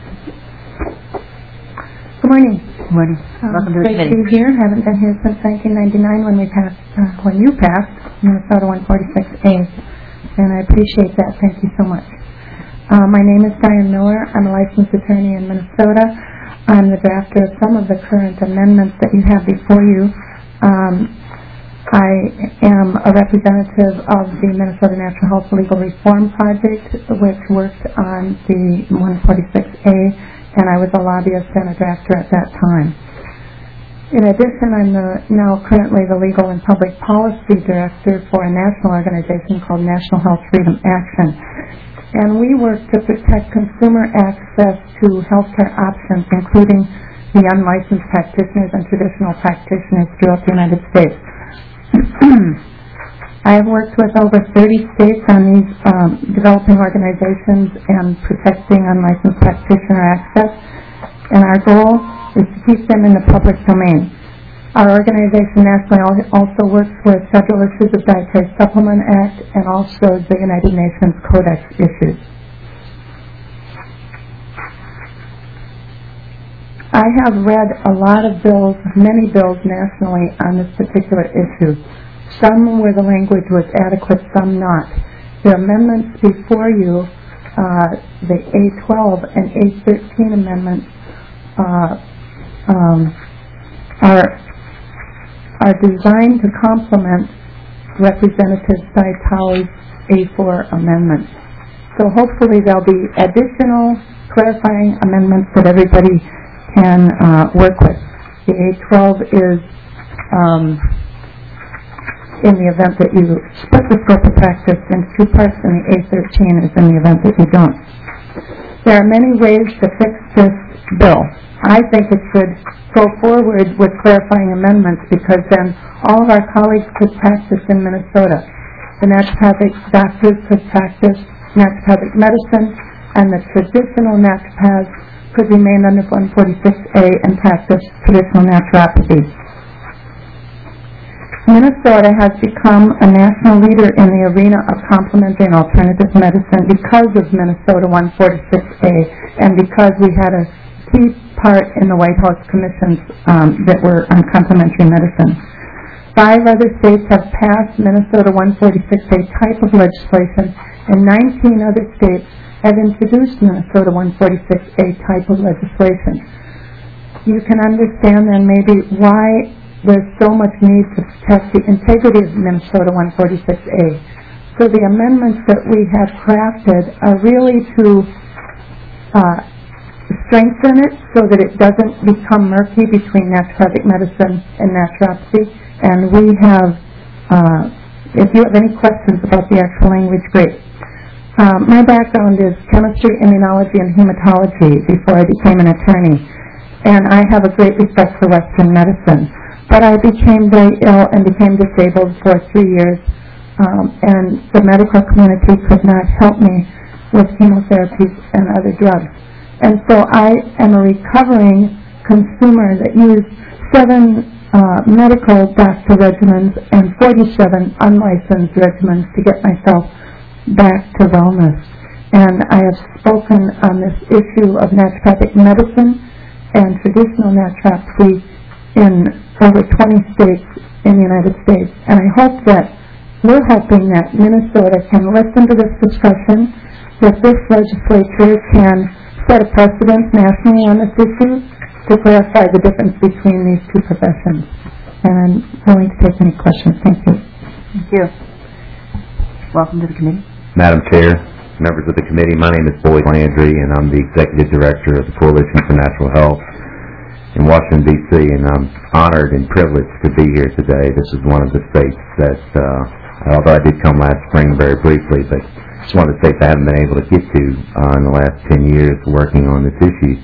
Good morning. Good morning. Um, Welcome to the great committee. to be here. Haven't been here since nineteen ninety-nine when we passed, uh, when you passed Minnesota one forty-six A, and I appreciate that. Thank you so much. Uh, my name is Diane Miller. I'm a licensed attorney in Minnesota. I'm the drafter of some of the current amendments that you have before you. Um, I am a representative of the Minnesota Natural Health Legal Reform Project, which worked on the one forty-six A, and I was a lobbyist and a drafter at that time. In addition, I'm the, now currently the Legal and Public Policy Director for a national organization called National Health Freedom Action. And we work to protect consumer access to healthcare options, including the unlicensed practitioners and traditional practitioners throughout the United States. I have worked with over thirty states on these um, developing organizations and protecting unlicensed practitioner access, and our goal is to keep them in the public domain. Our organization nationally also works with Federal Issues of Dietary Supplement Act and also the United Nations Codex issues. I have read a lot of bills, many bills nationally on this particular issue. Some where the language was adequate, some not. The amendments before you, uh, the A twelve and A thirteen amendments, uh, um, are are designed to complement Representative Saitow's A four amendments. So hopefully there'll be additional clarifying amendments that everybody can uh, work with. The A twelve is um, in the event that you split the scope of practice into two parts, and the A thirteen is in the event that you don't. There are many ways to fix this bill. I think it should go forward with clarifying amendments because then all of our colleagues could practice in Minnesota. The naturopathic doctors could practice naturopathic medicine, and the traditional naturopaths could remain under one forty-six A and practice traditional naturopathy. Minnesota has become a national leader in the arena of complementary and alternative medicine because of Minnesota one forty-six A and because we had a key part in the White House commissions um, that were on complementary medicine. Five other states have passed Minnesota one forty-six A type of legislation, and nineteen other states have introduced Minnesota one forty-six A type of legislation. You can understand then maybe why there's so much need to protect the integrity of Minnesota one forty-six A. So the amendments that we have crafted are really to uh, strengthen it so that it doesn't become murky between naturopathic medicine and naturopathy. And we have, uh, if you have any questions about the actual language, great. Uh, my background is chemistry, immunology, and hematology before I became an attorney. And I have a great respect for Western medicine. But I became very ill and became disabled for three years, um, and the medical community could not help me with chemotherapies and other drugs. And so I am a recovering consumer that used seven uh, medical doctor regimens and forty-seven unlicensed regimens to get myself back to wellness. And I have spoken on this issue of naturopathic medicine and traditional naturopathy in over twenty states in the United States. And I hope that we're hoping that Minnesota can listen to this discussion, that this legislature can set a precedent nationally on this issue to clarify the difference between these two professions. And I'm willing to take any questions. Thank you. Thank you. Welcome to the committee. Madam Chair, members of the committee, my name is Boyd Landry, and I'm the Executive Director of the Coalition for Natural Health in Washington, D C, and I'm honored and privileged to be here today. This is one of the states that, uh, although I did come last spring very briefly, but it's one of the states I haven't been able to get to uh, in the last ten years working on this issue.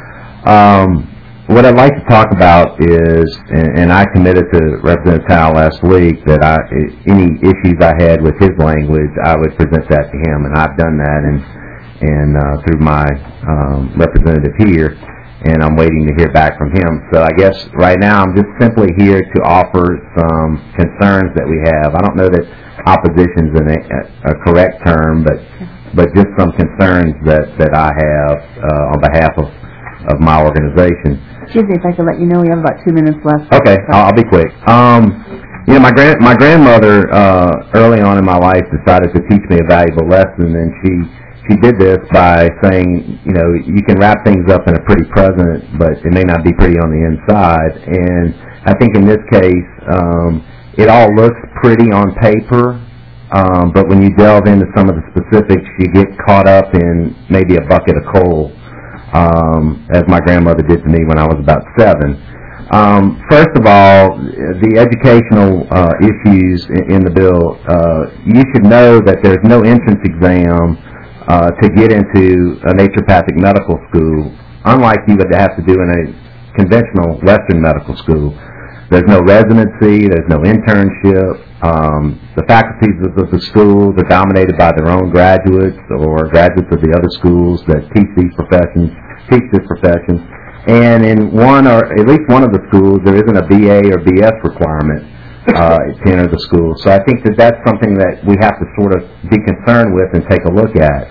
Um, what I'd like to talk about is, and, and I committed to Representative Tao last week that I, any issues I had with his language, I would present that to him, and I've done that and, and uh, through my um, representative here. And I'm waiting to hear back from him. So I guess right now I'm just simply here to offer some concerns that we have. I don't know that opposition is a, a correct term, but but just some concerns that, that I have uh, on behalf of, of my organization. Excuse me if I could let you know we have about two minutes left. Okay, I'll, I'll be quick. Um, you know, my grand my grandmother uh, early on in my life decided to teach me a valuable lesson, and she she did this by saying, you know, you can wrap things up in a pretty present, but it may not be pretty on the inside. And I think in this case, um, it all looks pretty on paper, um, but when you delve into some of the specifics, you get caught up in maybe a bucket of coal, um, as my grandmother did to me when I was about seven. Um, first of all, the educational uh, issues in, in the bill, uh, you should know that there's no entrance exam uh, to get into a naturopathic medical school, unlike you would have to do in a conventional Western medical school. There's no residency, there's no internship. Um, the faculties of the schools are dominated by their own graduates or graduates of the other schools that teach these professions, teach this profession. And in one or at least one of the schools, there isn't a B A or B S requirement uh, to enter the school. So I think that that's something that we have to sort of be concerned with and take a look at.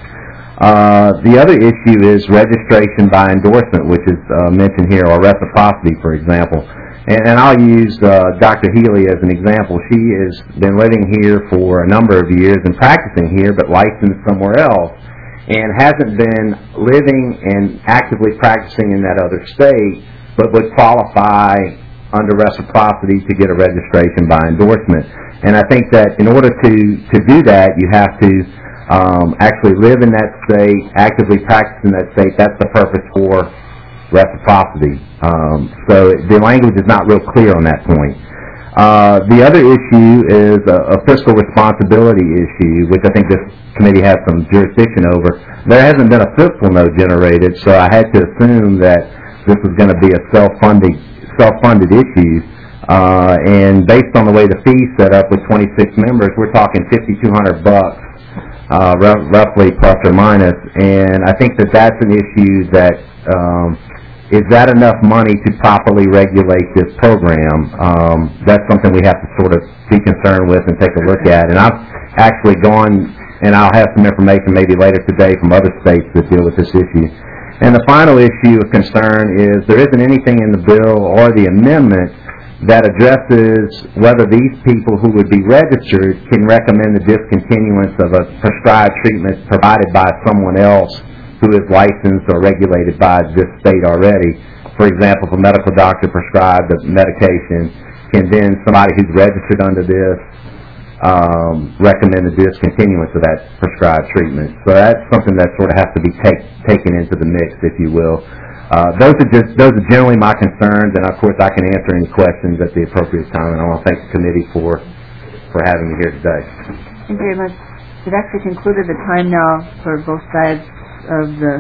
Uh, the other issue is registration by endorsement, which is uh, mentioned here, or reciprocity, for example. And, and I'll use uh, Doctor Healy as an example. She has been living here for a number of years and practicing here, but licensed somewhere else, and hasn't been living and actively practicing in that other state, but would qualify under reciprocity to get a registration by endorsement. And I think that in order to, to do that, you have to um, actually live in that state, actively practice in that state. That's the purpose for reciprocity. Um, so the language is not real clear on that point. Uh, the other issue is a, a fiscal responsibility issue, which I think this committee has some jurisdiction over. There hasn't been a fiscal note generated, so I had to assume that this was going to be a self-funded, self-funded issue. Uh, and based on the way the fee's set up with twenty-six members, we're talking fifty-two hundred bucks, uh, r- roughly plus or minus. And I think that that's an issue that um, is that enough money to properly regulate this program? Um, that's something we have to sort of be concerned with and take a look at. And I've actually gone, and I'll have some information maybe later today from other states that deal with this issue. And the final issue of concern is there isn't anything in the bill or the amendment that addresses whether these people who would be registered can recommend the discontinuance of a prescribed treatment provided by someone else who is licensed or regulated by this state already. For example, if a medical doctor prescribed a medication, can then somebody who's registered under this um, recommend the discontinuance of that prescribed treatment. So that's something that sort of has to be take, taken into the mix, if you will. Uh, those are just those are generally my concerns, and of course I can answer any questions at the appropriate time. And I want to thank the committee for for having me here today. Thank you very much. We've actually concluded the time now for both sides of the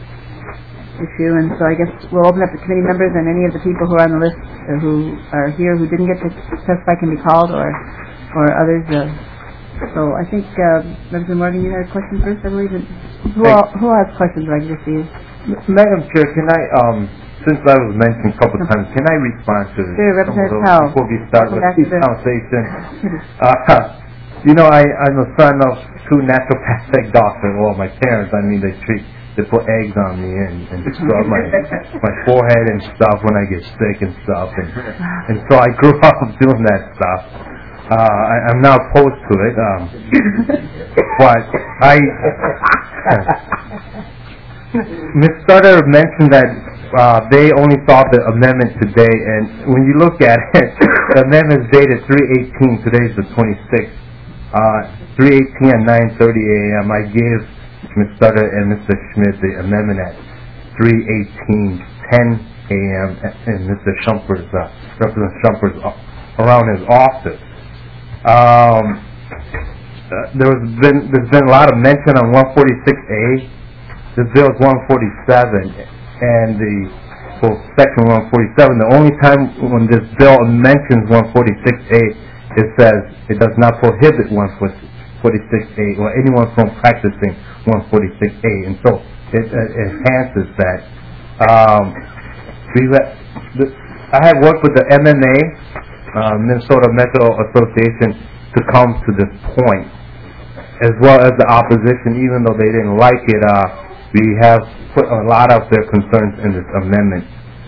issue, and so I guess we'll open up the committee members, and any of the people who are on the list uh, who are here who didn't get to testify can be called, or or others. Uh, so I think, uh, Representative Morgan, you had a question first, I believe. Who, all, who has questions right here for you? Madam Chair, can I, um, since I was mentioned a couple of times, can I respond to sure, Representative Powell. Before we start with this conversation? Uh, you know, I, I'm a son of two naturopathic doctors. Well, my parents, I mean, they treat, they put eggs on me and, and scrub my my forehead and stuff when I get sick and stuff. And, and so I grew up doing that stuff. Uh, I, I'm now opposed to it. Um, but I... Miz Sutter mentioned that uh, they only saw the amendment today, and when you look at it, the amendment is dated three eighteen. Today's the twenty-sixth. Uh, three eighteen at nine thirty a.m. I gave Miz Sutter and Mister Schmidt the amendment at three eighteen, ten a.m. in Mister Shumper's, uh, Representative Shumper's uh, around his office. Um, uh, there was been there's been a lot of mention on one forty-six A. The bill is one forty-seven, and the well, section one forty-seven. The only time when this bill mentions one forty-six A, it says it does not prohibit one forty-six A or anyone from practicing one forty-six A, and so it, it enhances that. Um, we let, the, I had worked with the M M A, uh, Minnesota Medical Association, to come to this point, as well as the opposition, even though they didn't like it. Uh, We have put a lot of their concerns in this amendment.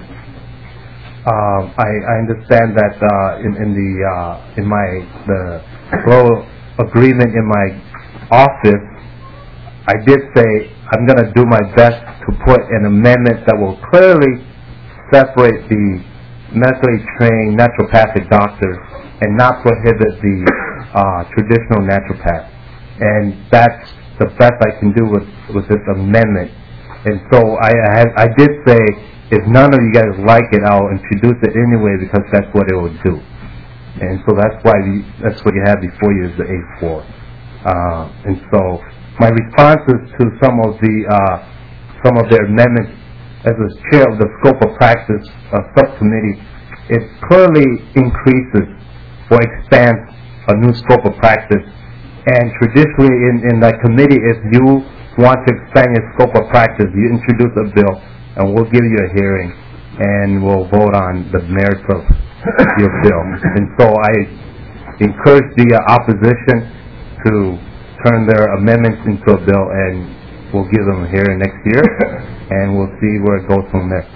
Um, I, I understand that uh, in, in the uh, in my the flow agreement in my office, I did say I'm going to do my best to put an amendment that will clearly separate the medically trained naturopathic doctors and not prohibit the uh, traditional naturopath. And that's the best I can do with, with this amendment. And so I, I, I did say, if none of you guys like it, I'll introduce it anyway because that's what it will do. And so that's why we, that's what you have before you is the A four. Uh, and so my responses to some of the uh, some of their amendments as the chair of the scope of practice uh, subcommittee, it clearly increases or expands a new scope of practice. And traditionally in, in that committee, if you want to expand your scope of practice, you introduce a bill and we'll give you a hearing and we'll vote on the merits of your bill. And so I encourage the uh, opposition to turn their amendments into a bill, and we'll give them a hearing next year, and we'll see where it goes from there.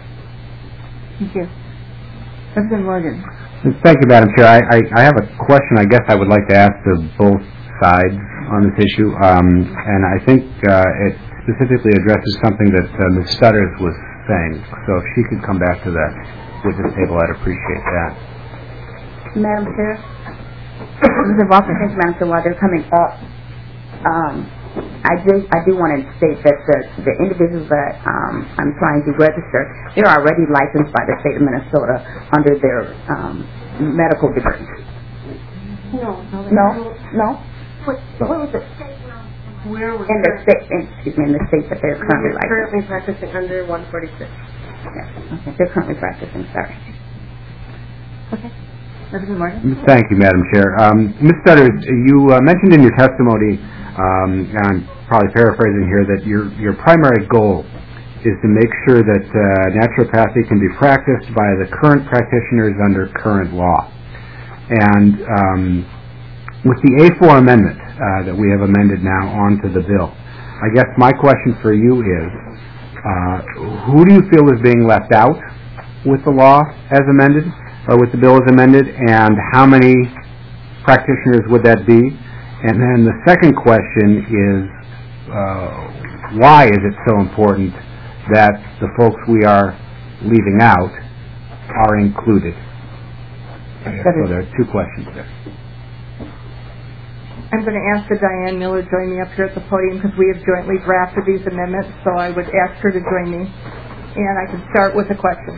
Thank you. Representative Morgan. Thank you, Madam Chair. I, I, I have a question I guess I would like to ask to both sides on this issue, um, and I think uh, it specifically addresses something that uh, Miz Stutters was saying. So if she could come back to the witness table, I'd appreciate that. Madam Chair? Mister Walker. Thank you, Madam Chair. While they're coming up, um, I do I do want to state that the, the individuals that um, I'm trying to register, they're already licensed by the state of Minnesota under their um, medical degree. No. No? No? What, what was it? Where was In the state, in, excuse me, in the state that they're currently licensed. currently practicing under one forty-six. Yes. Okay. They're currently practicing. Sorry. Okay. Representative Morgan. Thank you, Madam Chair. Um, Miz Stutters, you uh, mentioned in your testimony, um, and I'm probably paraphrasing here, that your your primary goal is to make sure that uh, naturopathy can be practiced by the current practitioners under current law. And um, with the A four amendment uh, that we have amended now onto the bill, I guess my question for you is, uh, who do you feel is being left out with the law as amended? Or with the bill as amended, and how many practitioners would that be? And then the second question is, uh, why is it so important that the folks we are leaving out are included? So there are two questions there. I'm going to ask that Diane Miller join me up here at the podium because we have jointly drafted these amendments, so I would ask her to join me. And I can start with the question.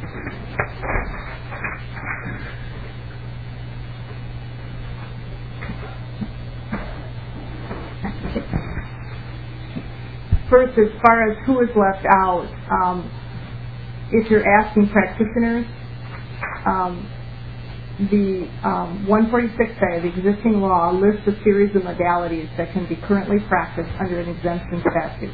First, as far as who is left out, um, if you're asking practitioners, um, the um, one forty-six A, the existing law, lists a series of modalities that can be currently practiced under an exemption statute.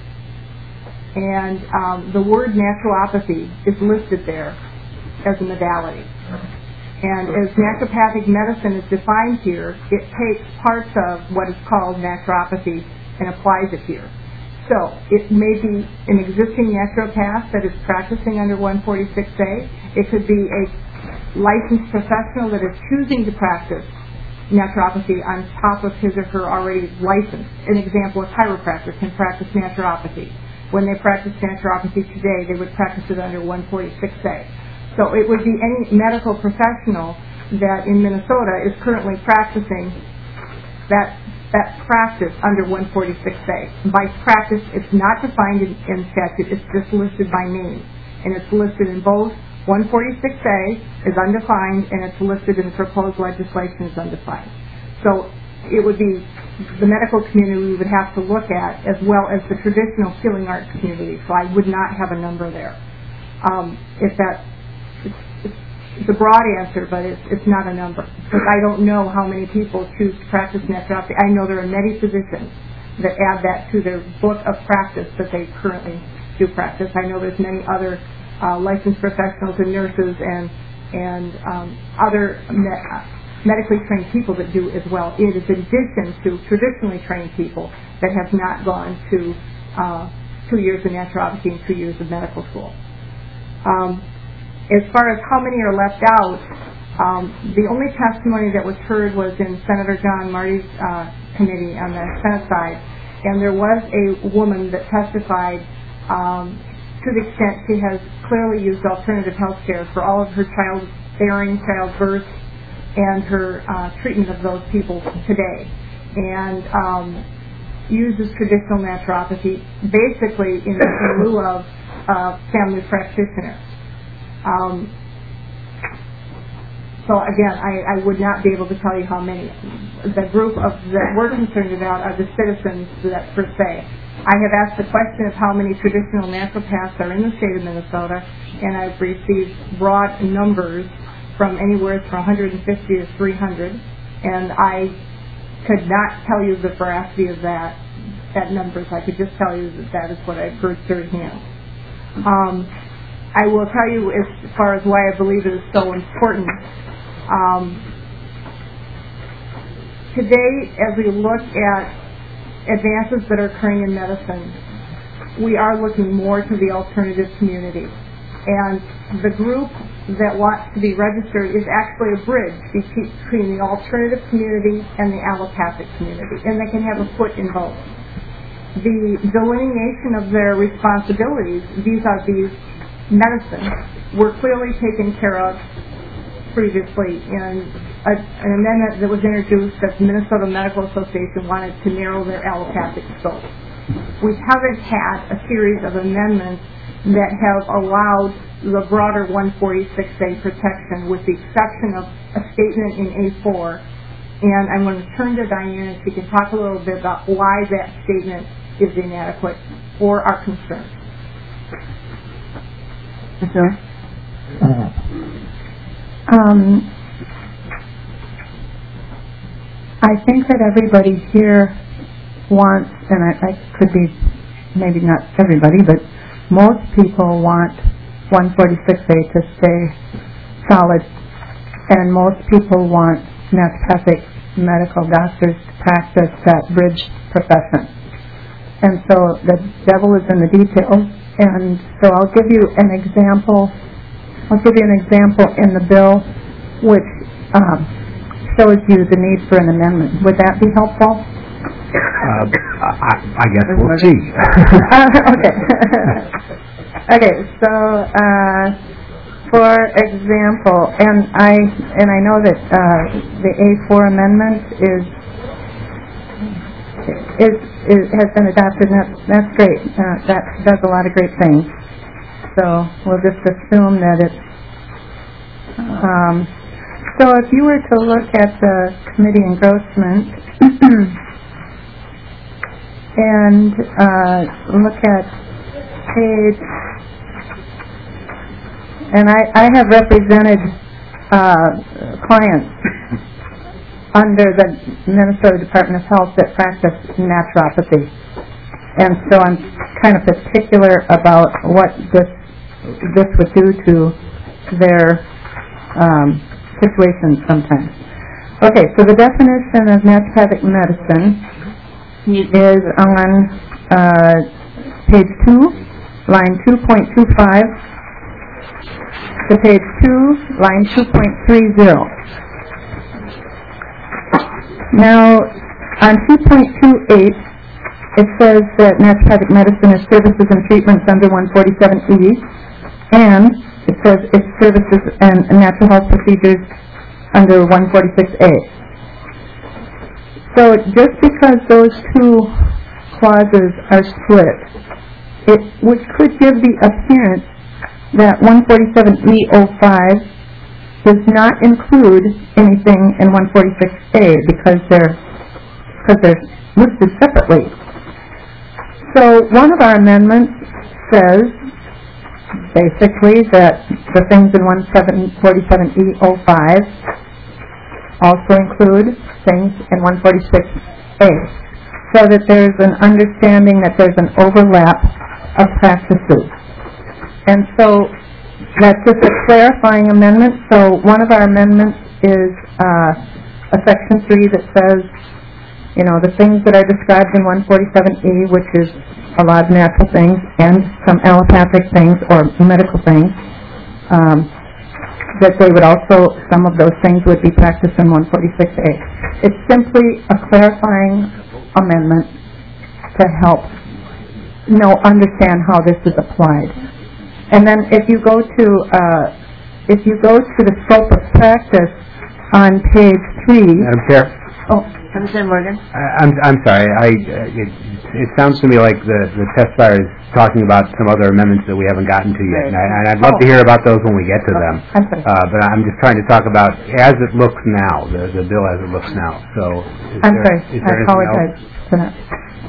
And um, the word naturopathy is listed there as a modality. And as naturopathic medicine is defined here, it takes parts of what is called naturopathy and applies it here. So it may be an existing naturopath that is practicing under one forty-six A. It could be a licensed professional that is choosing to practice naturopathy on top of his or her already license. An example, a chiropractor can practice naturopathy. When they practice naturopathy today, they would practice it under one forty-six A. So it would be any medical professional that in Minnesota is currently practicing that that practice under one forty-six A. By practice, it's not defined in, in statute, it's just listed by name. And it's listed in both one forty-six A is undefined and it's listed in the proposed legislation as undefined. So it would be the medical community we would have to look at as well as the traditional healing arts community. So I would not have a number there. Um, if that, it's, it's, it's a broad answer, but it's, it's not a number. Because I don't know how many people choose to practice naturopathy. I know there are many physicians that add that to their book of practice that they currently do practice. I know there's many other uh, licensed professionals and nurses and and um, other me- medically trained people that do as well. It is in addition to traditionally trained people that have not gone to uh, two years of naturopathy and two years of medical school. Um, As far as how many are left out, um, the only testimony that was heard was in Senator John Marty's uh, committee on the Senate side, and there was a woman that testified um, to the extent she has clearly used alternative health care for all of her childbearing, childbirth, and her uh, treatment of those people today, and um, uses traditional naturopathy basically in, in lieu of uh, family practitioner. Um, so again, I, I would not be able to tell you how many. The group of that we're concerned about are the citizens that per se. I have asked the question of how many traditional naturopaths are in the state of Minnesota, and I've received broad numbers from anywhere from one hundred fifty to three hundred, and I could not tell you the veracity of that, that numbers. I could just tell you that that is what I've heard firsthand. Um, I will tell you as far as why I believe it is so important. Um, today, as we look at advances that are occurring in medicine, we are looking more to the alternative community. And the group that wants to be registered is actually a bridge between the alternative community and the allopathic community, and they can have a foot in both. The delineation of their responsibilities vis-a-vis medicine were clearly taken care of previously in a, an amendment that was introduced that the Minnesota Medical Association wanted to narrow their allopathic scope. We haven't had a series of amendments that have allowed the broader one forty-six A protection, with the exception of a statement in A four. And I'm going to turn to Diane, and she can talk a little bit about why that statement is inadequate or our concern. Sure. Um, I think that everybody here wants, and I, I could be, maybe not everybody, but most people want one forty-six A to stay solid, and most people want naturopathic medical doctors to practice that bridge profession. And so the devil is in the details, and so I'll give you an example. I'll give you an example in the bill which um, shows you the need for an amendment. Would that be helpful? Uh, I, I guess we'll see. uh, okay. Okay. So, uh, for example, and I and I know that uh, the A four amendment is is, is has been adopted, and that's, that's great. Uh, that does a lot of great things. So we'll just assume that it's. Um, so if you were to look at the committee engrossment and uh, look at page, and I, I have represented uh, clients under the Minnesota Department of Health that practice naturopathy, and so I'm kind of particular about what this this would do to their um, situations sometimes. Okay, so the definition of naturopathic medicine is on uh, page two, line two point two five to page two, line two point three zero. Now, on two point two eight, it says that naturopathic medicine is services and treatments under one forty-seven E, and it says it's services and natural health procedures under one forty-six A. So just because those two clauses are split, it which could give the appearance that one forty-seven E oh five does not include anything in one forty-six A because they're because they're listed separately. So one of our amendments says basically that the things in one forty-seven E oh five also include things in one forty-six A, so that there's an understanding that there's an overlap of practices. And so that's just a clarifying amendment. So one of our amendments is uh, a section three that says, you know, the things that are described in one forty-seven E, which is a lot of natural things and some allopathic things or medical things, um, that they would also, some of those things would be practiced in one forty-six A. It's simply a clarifying amendment to help know, understand how this is applied. And then if you go to, uh, if you go to the scope of practice on page three. Madam Chair? Oh. Representative Morgan? I- I'm, I'm sorry. I, uh, it, it sounds to me like the, the testifier is talking about some other amendments that we haven't gotten to yet. And, I, and I'd love Oh. to hear about those when we get to them. I'm sorry. Uh, but I'm just trying to talk about as it looks now, the, the bill as it looks now. So, is I'm there, sorry. is I there anything apologize else? for that.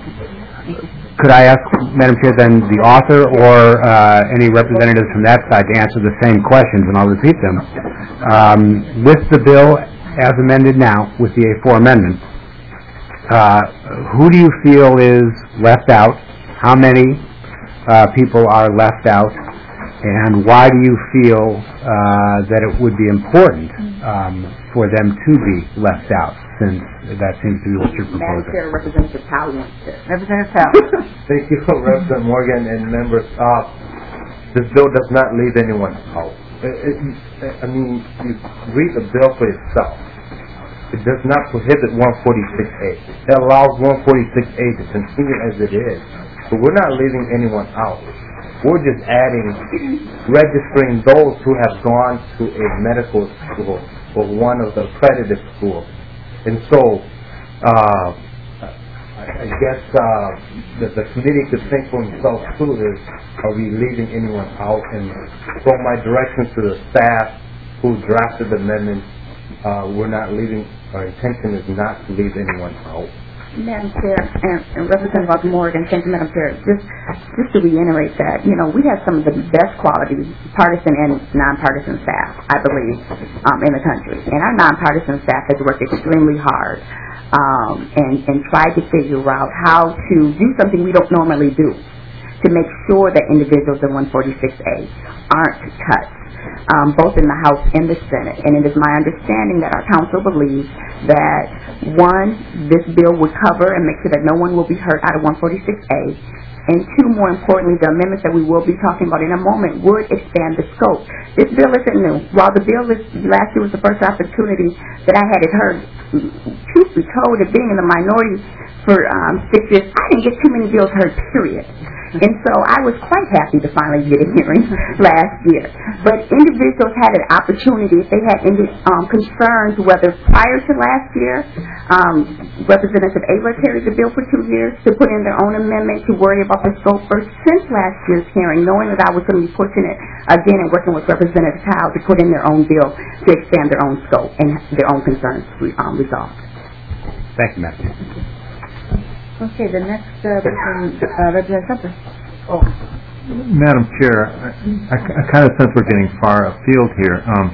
Could I ask, Madam Chair, then the author or uh, any representatives from that side to answer the same questions, and I'll repeat them. Um, with the bill as amended now, with the A four amendment, uh, who do you feel is left out? How many uh, people are left out? And why do you feel uh, that it would be important um, for them to be left out, since that seems to be what you're Madam proposing? Chair, Representative Powell wants to. Representative Powell? Thank you, Representative Morgan and members. Uh, this bill does not leave anyone out. It, it, I mean, you read the bill for yourself. It does not prohibit one forty-six A. It allows one forty-six A to continue as it is. So we're not leaving anyone out. We're just adding, registering those who have gone to a medical school or one of the accredited schools. And so, uh, I guess uh, that the committee could think for themselves too is, are we leaving anyone out? And from my directions to the staff who drafted the amendment, uh, we're not leaving, our intention is not to leave anyone out. Madam Chair, and, and Representative Morgan, thank you, Madam Chair. Just, just to reiterate that, you know, we have some of the best quality partisan and nonpartisan staff, I believe, um, in the country. And our nonpartisan staff has worked extremely hard um, and, and tried to figure out how to do something we don't normally do to make sure that individuals in one forty-six A aren't cut. Um, both in the House and the Senate. And it is my understanding that our council believes that, one, this bill would cover and make sure that no one will be hurt out of one forty-six A, and two, more importantly, the amendments that we will be talking about in a moment would expand the scope. This bill isn't new. While the bill is, last year was the first opportunity that I had it heard, truth be told, of being in the minority for um, six years, I didn't get too many bills heard, period. And so I was quite happy to finally get a hearing last year. But individuals had an opportunity, if they had any um, concerns, whether prior to last year, um, Representative Ayler carried the bill for two years, to put in their own amendment to worry about the scope, or since last year's hearing, knowing that I was going to be pushing it again and working with Representative Powell to put in their own bill to expand their own scope and their own concerns um, resolved. Thank you, Madam Chair. Okay, the next uh, person, uh, Representative Sumter. Oh. Madam Chair, I, I kind of sense we're getting far afield here. Um,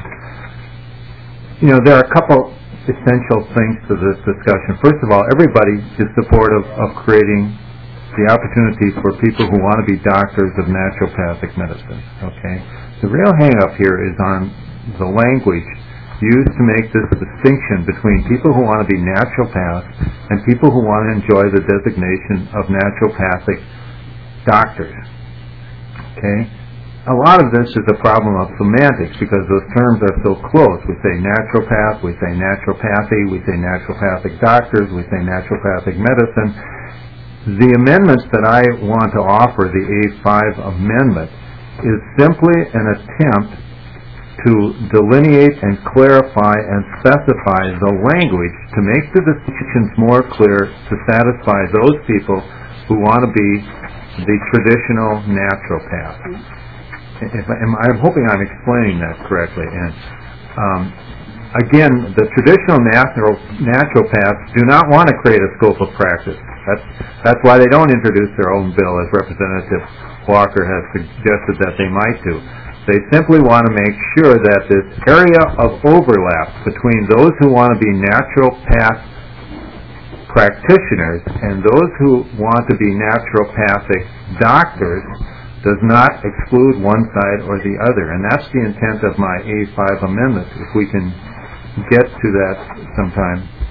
you know, there are a couple essential things to this discussion. First of all, everybody is supportive of creating the opportunity for people who want to be doctors of naturopathic medicine, okay? The real hang-up here is on the language used to make this distinction between people who want to be naturopaths and people who want to enjoy the designation of naturopathic doctors. Okay? A lot of this is a problem of semantics because those terms are so close. We say naturopath, we say naturopathy, we say naturopathic doctors, we say naturopathic medicine. The amendments that I want to offer, the A five amendment, is simply an attempt to delineate and clarify and specify the language to make the distinctions more clear to satisfy those people who want to be the traditional naturopath. If I, I'm hoping I'm explaining that correctly. And um, again, the traditional natural, naturopaths do not want to create a scope of practice. That's, that's why they don't introduce their own bill, as Representative Walker has suggested that they might do. They simply want to make sure that this area of overlap between those who want to be naturopath practitioners and those who want to be naturopathic doctors does not exclude one side or the other. And that's the intent of my A five amendment. If we can get to that sometime,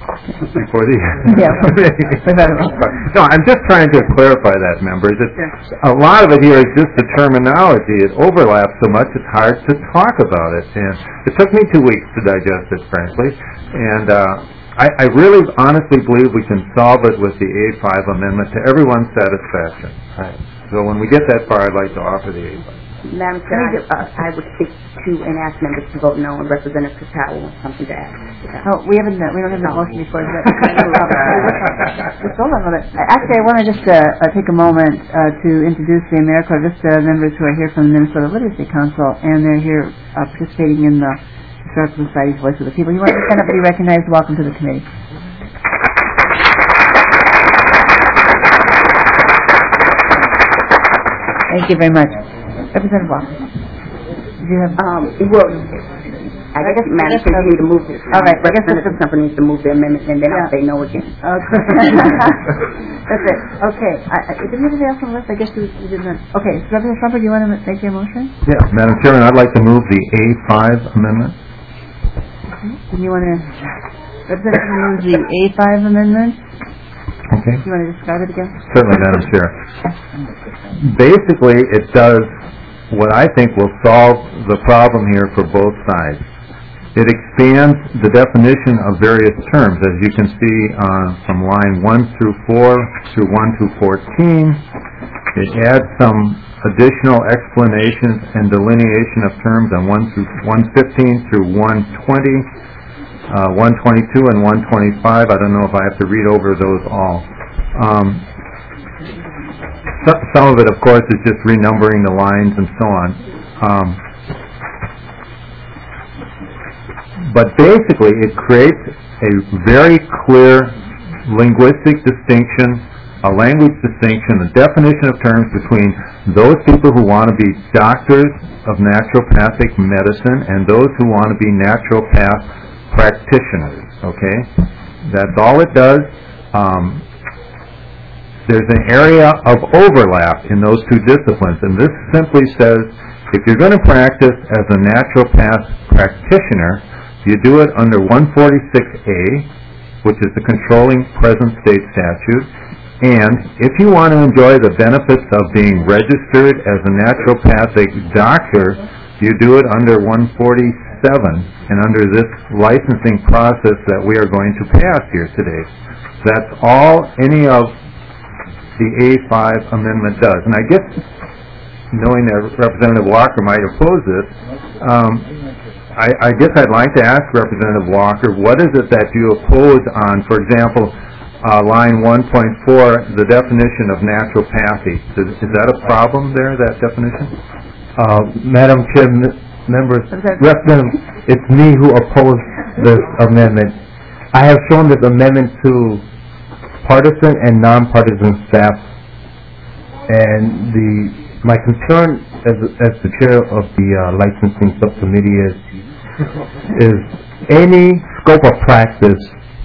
before the... Yeah. No, I'm just trying to clarify that, members. It's, a lot of it here is just the terminology. It overlaps so much it's hard to talk about it. And it took me two weeks to digest it, frankly. And uh, I, I really honestly believe we can solve it with the A five amendment to everyone's satisfaction. Right. So when we get that far, I'd like to offer the A five. Madam Chair, I, uh, I would speak to and ask members to vote no, and Representative Powell wants something to add. Oh, we haven't, we don't have the motion before that. Just hold on a minute. Actually, I want to just uh, uh, take a moment uh, to introduce the AmeriCorps Vista members who are here from the Minnesota Literacy Council, and they're here uh, participating in the Historical Society's Voice of the People. You want to stand up and be recognized? Welcome to the committee. Thank you very much. Representative Walker. Do you have... Um, well, I guess, Madam Chair, you need to move this. All right. I guess Representative Sumter needs to move the amendment, and then Yeah. I'll say no again. Okay. That's it. Okay. I, I, did you have anything else on the list? I guess you, you did not. Okay. So Representative Trumper, do you want to make your motion? Yeah, Madam Chairman, I'd like to move the A five amendment. Okay. Do you want to... Representative move the A five amendment? Okay. Do you want to describe it again? Certainly, Madam Chair. Basically, it does what I think will solve the problem here for both sides. It expands the definition of various terms, as you can see uh, from line one through four through one through fourteen. It adds some additional explanations and delineation of terms on one through one fifteen through one twenty, uh, one twenty-two, and one twenty-five. I don't know if I have to read over those all. Um, so, some of it, of course, is just renumbering the lines and so on. Um, but basically, it creates a very clear linguistic distinction, a language distinction, a definition of terms between those people who want to be doctors of naturopathic medicine and those who want to be naturopath practitioners. Okay? That's all it does. Um, There's an area of overlap in those two disciplines, and this simply says if you're going to practice as a naturopath practitioner, you do it under one forty-six A, which is the controlling present state statute, and if you want to enjoy the benefits of being registered as a naturopathic doctor, you do it under one forty-seven and under this licensing process that we are going to pass here today. That's all any of the A five amendment does. And I guess, knowing that Representative Walker might oppose this, um, I, I guess I'd like to ask Representative Walker, what is it that you oppose on, for example, uh, line one point four, the definition of naturopathy? Is, is that a problem there, that definition? Uh, Madam Chair, m- members, Representative, it's me who opposed this amendment. I have shown this amendment to partisan and non-partisan staff, and the my concern as, as the chair of the uh, licensing subcommittee is is any scope of practice,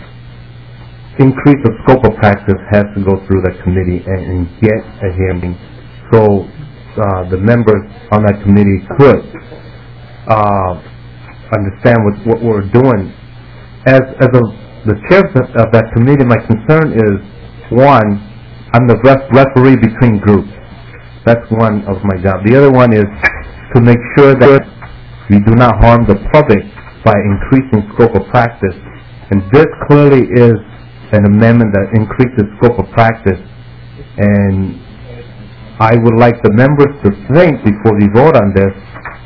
increase of scope of practice has to go through the committee and, and get a hearing, so uh, the members on that committee could uh, understand what, what we're doing. As as a the chair of that committee, my concern is, one, I'm the ref- referee between groups. That's one of my job. The other one is to make sure that we do not harm the public by increasing scope of practice. And this clearly is an amendment that increases scope of practice. And I would like the members to think before we vote on this.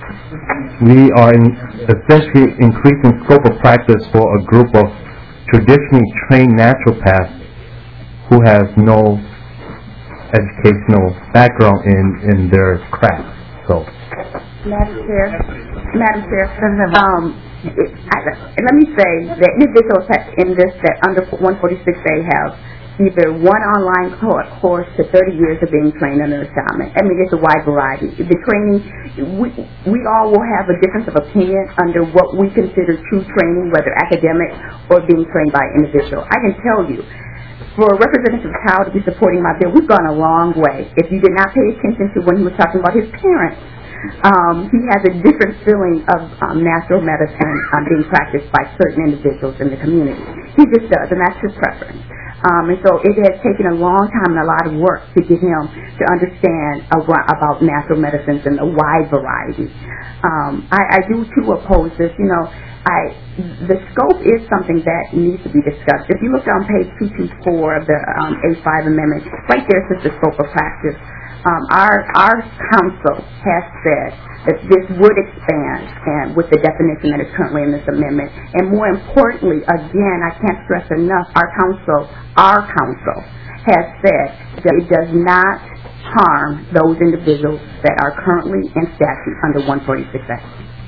We are in essentially increasing scope of practice for a group of traditionally trained naturopaths who has no educational background in, in their craft. So, Madam Chair, Madam Chair, um, it, I, let me say that individuals in this that under one forty-six A have either one online course to thirty years of being trained under assignment. I mean, it's a wide variety. The training, we, we all will have a difference of opinion under what we consider true training, whether academic or being trained by an individual. I can tell you, for Representative Powell to be supporting my bill, we've gone a long way. If you did not pay attention to when he was talking about his parents, Um, he has a different feeling of um, natural medicine um, being practiced by certain individuals in the community. He just does, and that's his preference. Um, and so it has taken a long time and a lot of work to get him to understand ar- about natural medicines and the wide variety. Um, I, I do too oppose this. You know, I the scope is something that needs to be discussed. If you look on page two twenty-four of the um, A five amendment, right there says the scope of practice. Um, our our council has said that this would expand and with the definition that is currently in this amendment. And more importantly, again, I can't stress enough, our council, our council has said that it does not harm those individuals that are currently in statute under one forty-six A.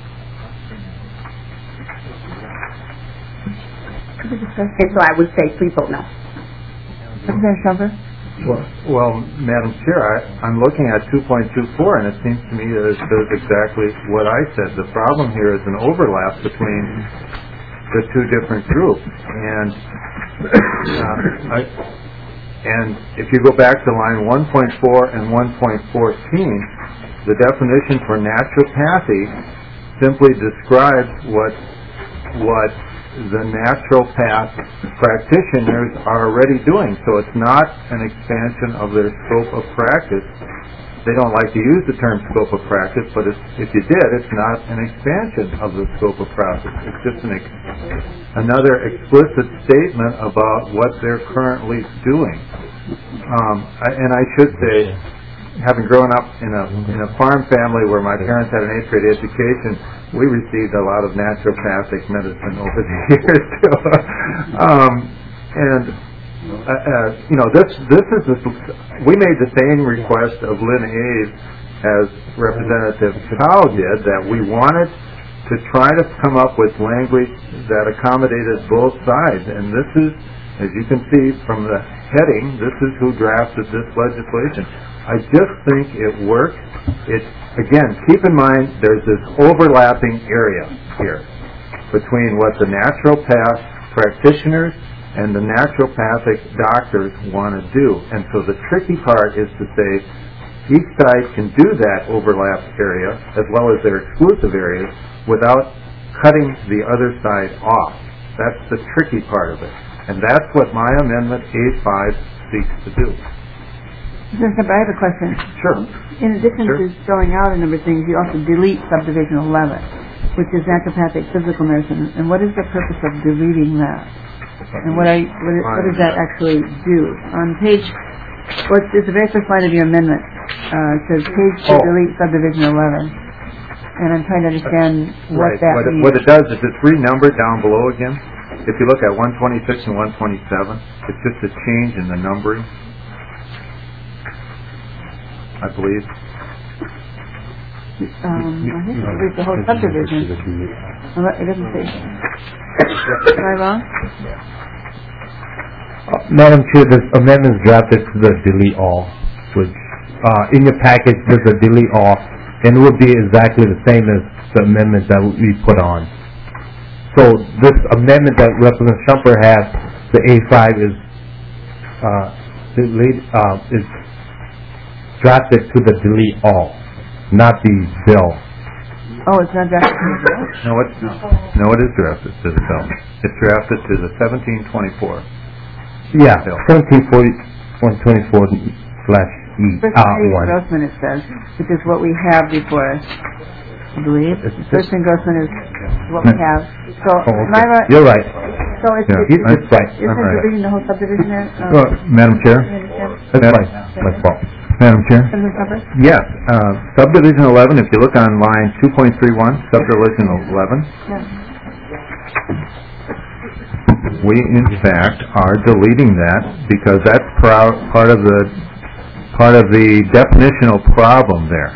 And so I would say please vote no. Representative Shumper? Well, well, Madam Chair, I, I'm looking at two point two four, and it seems to me that it says exactly what I said. The problem here is an overlap between the two different groups, and uh, I, and if you go back to line one point four and one point fourteen, the definition for naturopathy simply describes what what the naturopath practitioners are already doing. So it's not an expansion of their scope of practice. They don't like to use the term scope of practice, but it's, if you did, it's not an expansion of the scope of practice. It's just an ex- another explicit statement about what they're currently doing. Um, I, and I should say, having grown up in a in a farm family where my parents had an eighth grade education, we received a lot of naturopathic medicine over the years too. um, and uh, uh, you know, this this is the, we made the same request of Lynn Hayes as Representative Powell did, that we wanted to try to come up with language that accommodated both sides. And this is, as you can see from the heading, this is who drafted this legislation. I just think it works. It, again, keep in mind there's this overlapping area here between what the naturopath practitioners and the naturopathic doctors want to do. And so the tricky part is to say each side can do that overlap area as well as their exclusive areas without cutting the other side off. That's the tricky part of it. And that's what my amendment A five seeks to do. Mister I have a question. Sure. In addition sure. to spelling out a number of things, you also delete subdivision eleven, which is naturopathic physical medicine. And what is the purpose of deleting that? And what, are you, what, is, what does that actually do? On page, well, it's, it's the very first line of your amendment. Uh, it says page to oh. delete subdivision eleven. And I'm trying to understand what right. that what means. It, what it does is it's renumbered down below again. If you look at one twenty-six and one twenty-seven, it's just a change in the numbering, I believe. Um, I think it's the whole subdivision. It doesn't say. Am I wrong? Uh, Madam Chair, this amendment is drafted to the delete all, which uh, in your package there's a delete all, and it would be exactly the same as the amendment that we put on. So this amendment that Representative Shumper has, the A five, is uh, delete, uh, is drafted to the delete all, not the bill. Oh, it's not drafted to the bill? No, it's no, it is drafted to the bill. It's drafted to the seventeen twenty-four. Yeah, seventeen forty one twenty-four slash E. First uh, one. engrossment, it says, which is what we have before us, I believe. First engrossment is what we have. So, oh, okay. am I right? You're right. So it's, yeah, it's, that's right. Isn't I'm right. division the whole subdivision there? Um, well, Madam Chair? That's right. My fault. Madam Chair? Yes, uh, subdivision eleven, if you look on line two point three one, subdivision eleven, yeah. we in fact are deleting that because that's pro- part of the part of the definitional problem there.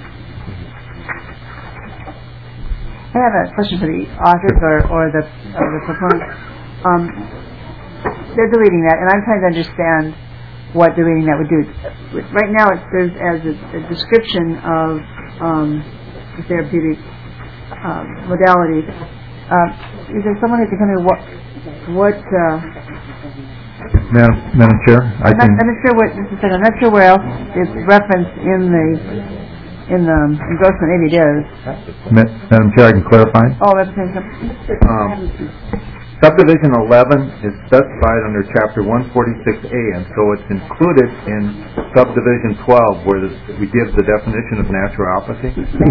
I have a question for the authors or, or the or the proponents. Um, they're deleting that, and I'm trying to understand what deleting that would do. Right now it serves as a, a description of um, the therapeutic uh, modalities. Uh, is there someone who can tell me what, what uh, Madam, Madam Chair, I I'm, can... not, I'm not sure what, just a second, I'm not sure where else it's referenced in the in the endorsement, maybe it is. Ma- Madam Chair, I can clarify. Oh, Representative. Um, Subdivision eleven is specified under Chapter one forty-six A, and so it's included in Subdivision twelve, where this, we give the definition of naturopathy.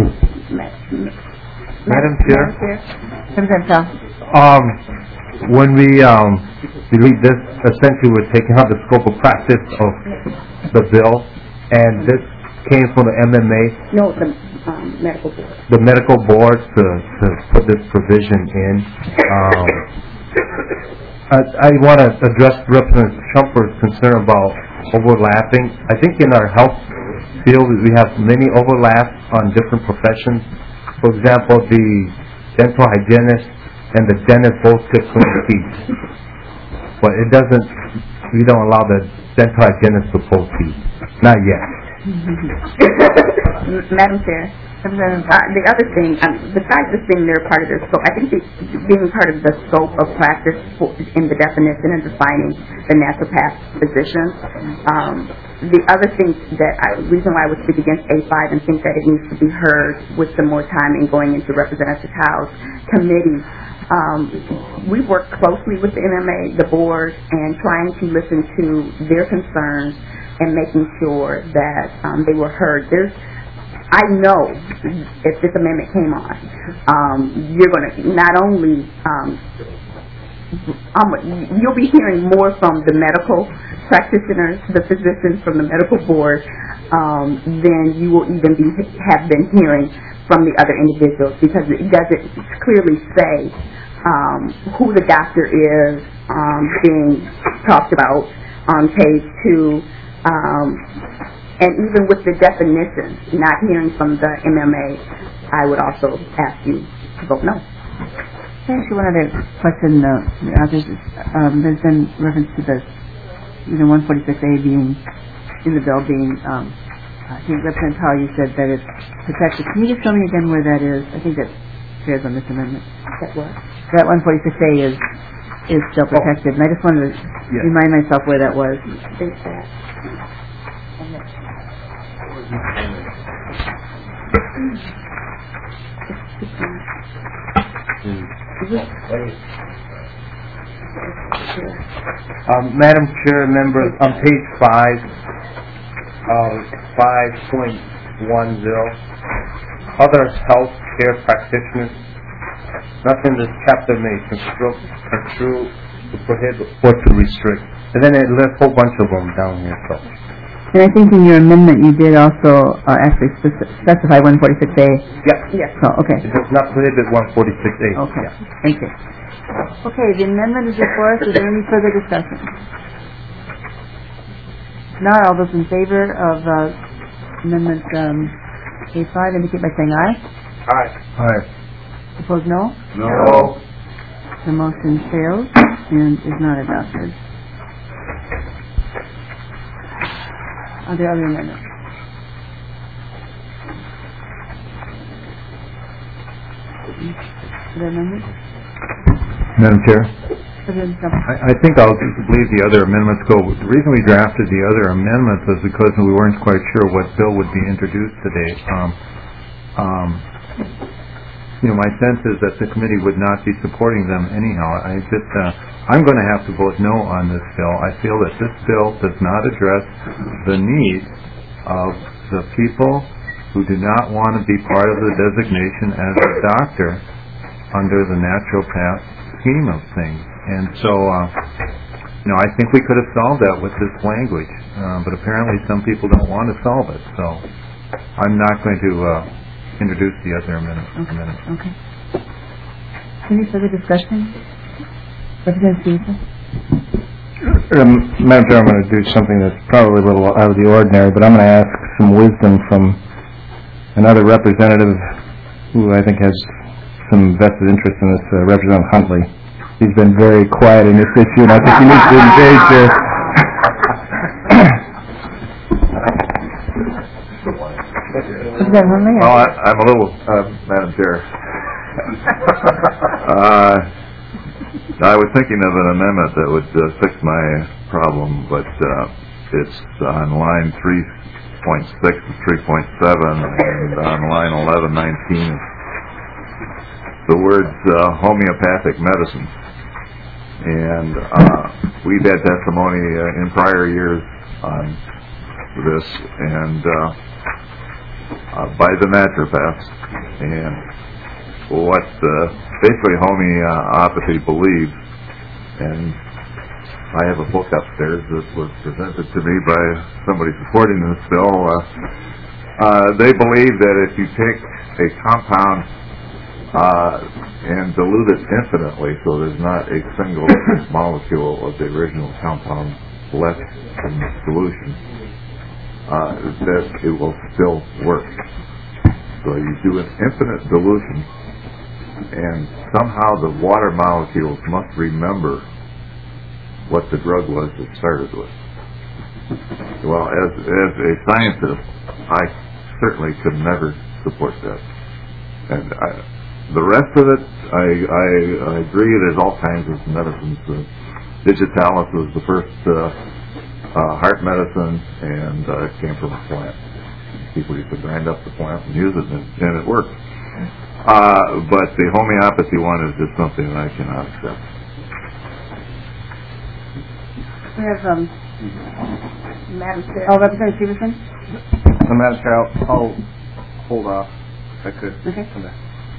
Madam Chair, Representative Shaw. um, when we um, delete this, essentially we're taking out the scope of practice of the bill, and this came from the M M A. No, the um, medical board. The medical board to, to put this provision in. Um, I, I want to address Representative Schumper's concern about overlapping. I think in our health field we have many overlaps on different professions. For example, the dental hygienist and the dentist both get clean teeth, but it doesn't. We don't allow the dental hygienist to pull teeth. Not yet. Madam Chair, uh, the other thing, um, besides this being their part of their scope, I think the, being part of the scope of practice for, in the definition and defining the naturopath position. Um, the other thing that I, reason why I would speak against A five and think that it needs to be heard with some more time in going into Representative Howe's committee. Um, we work closely with the M M A, the board, and trying to listen to their concerns and making sure that um, they were heard. There's, I know if this amendment came on, um, you're going to not only, um, um, you'll be hearing more from the medical practitioners, the physicians from the medical board, um, than you will even be have been hearing from the other individuals, because it doesn't clearly say um, who the doctor is um, being talked about on page two. Um, and even with the definition, not hearing from the M M A, I would also ask you to vote no. Can I ask you one other question? Uh, there's, um, there's been reference to the, you know, one forty-six A being, in the bill being, um, I think Representative Powell, you said that it's protected. Can you just show me again where that is? I think that shares on this amendment. That what? That one forty-six A is is still protected, and I just wanted to Yes. remind myself where that was. There's that. Um, Madam Chair, members, on page five, uh, five point one zero, other health care practitioners. Nothing this chapter may construe, construe to prohibit or to restrict. And then it lists a whole bunch of them down here. So. And I think in your amendment you did also uh, actually speci- specify one forty-six A. Yep. Yes. Oh, okay. It does not prohibit one forty-six A. Okay. Yeah. Thank you. Okay, the amendment is before us. Is there any further discussion? Not all those in favor of uh, amendment um, A five indicate by saying aye. Aye. Aye. Opposed, no? No. The motion fails and is not adopted. Are there other amendments? Other amendments? Madam Chair, President Trump. I, I think I'll just leave the other amendments go. The reason we drafted the other amendments was because we weren't quite sure what bill would be introduced today. Um, um, you know, my sense is that the committee would not be supporting them anyhow. I just, uh, I'm going to have to vote no on this bill. I feel that this bill does not address the needs of the people who do not want to be part of the designation as a doctor under the naturopath scheme of things. And so, uh, you know, I think we could have solved that with this language, uh, but apparently some people don't want to solve it. So I'm not going to uh, introduce the other amendment. Okay. Okay. Any further discussion? Representative Stevenson? Um, Madam Chair, I'm going to do something that's probably a little out of the ordinary, but I'm going to ask some wisdom from another representative who I think has some vested interest in this, uh, Representative Huntley. He's been very quiet in this issue, and I think he needs to engage this. Representative Huntley? Well, I, I'm a little, uh, Madam Chair. uh, I was thinking of an amendment that would uh, fix my problem, but uh, it's on line three point six and three point seven, and on line eleven nineteen, the words uh, homeopathic medicine. And uh, we've had testimony uh, in prior years on this, and uh, uh, by the naturopaths, and what uh, basically homeopathy believes. And I have a book upstairs that was presented to me by somebody supporting this bill. Uh, uh, they believe that if you take a compound uh, and dilute it infinitely, so there's not a single molecule of the original compound left in the solution, uh, that it will still work. So you do an infinite dilution, and somehow the water molecules must remember what the drug was that started with. Well, as as a scientist, I certainly could never support that. And I, the rest of it, I, I, I agree. There's all kinds of medicines. Uh, digitalis was the first uh, uh, heart medicine, and uh, it came from a plant. People used to grind up the plant and use it, and, and it worked. Uh, but the homeopathy one is just something that I cannot accept. We have, um, Madam Chair. Oh, Representative Stevenson? Uh, Madam Chair, I'll, I'll hold off if I could. Okay. Okay.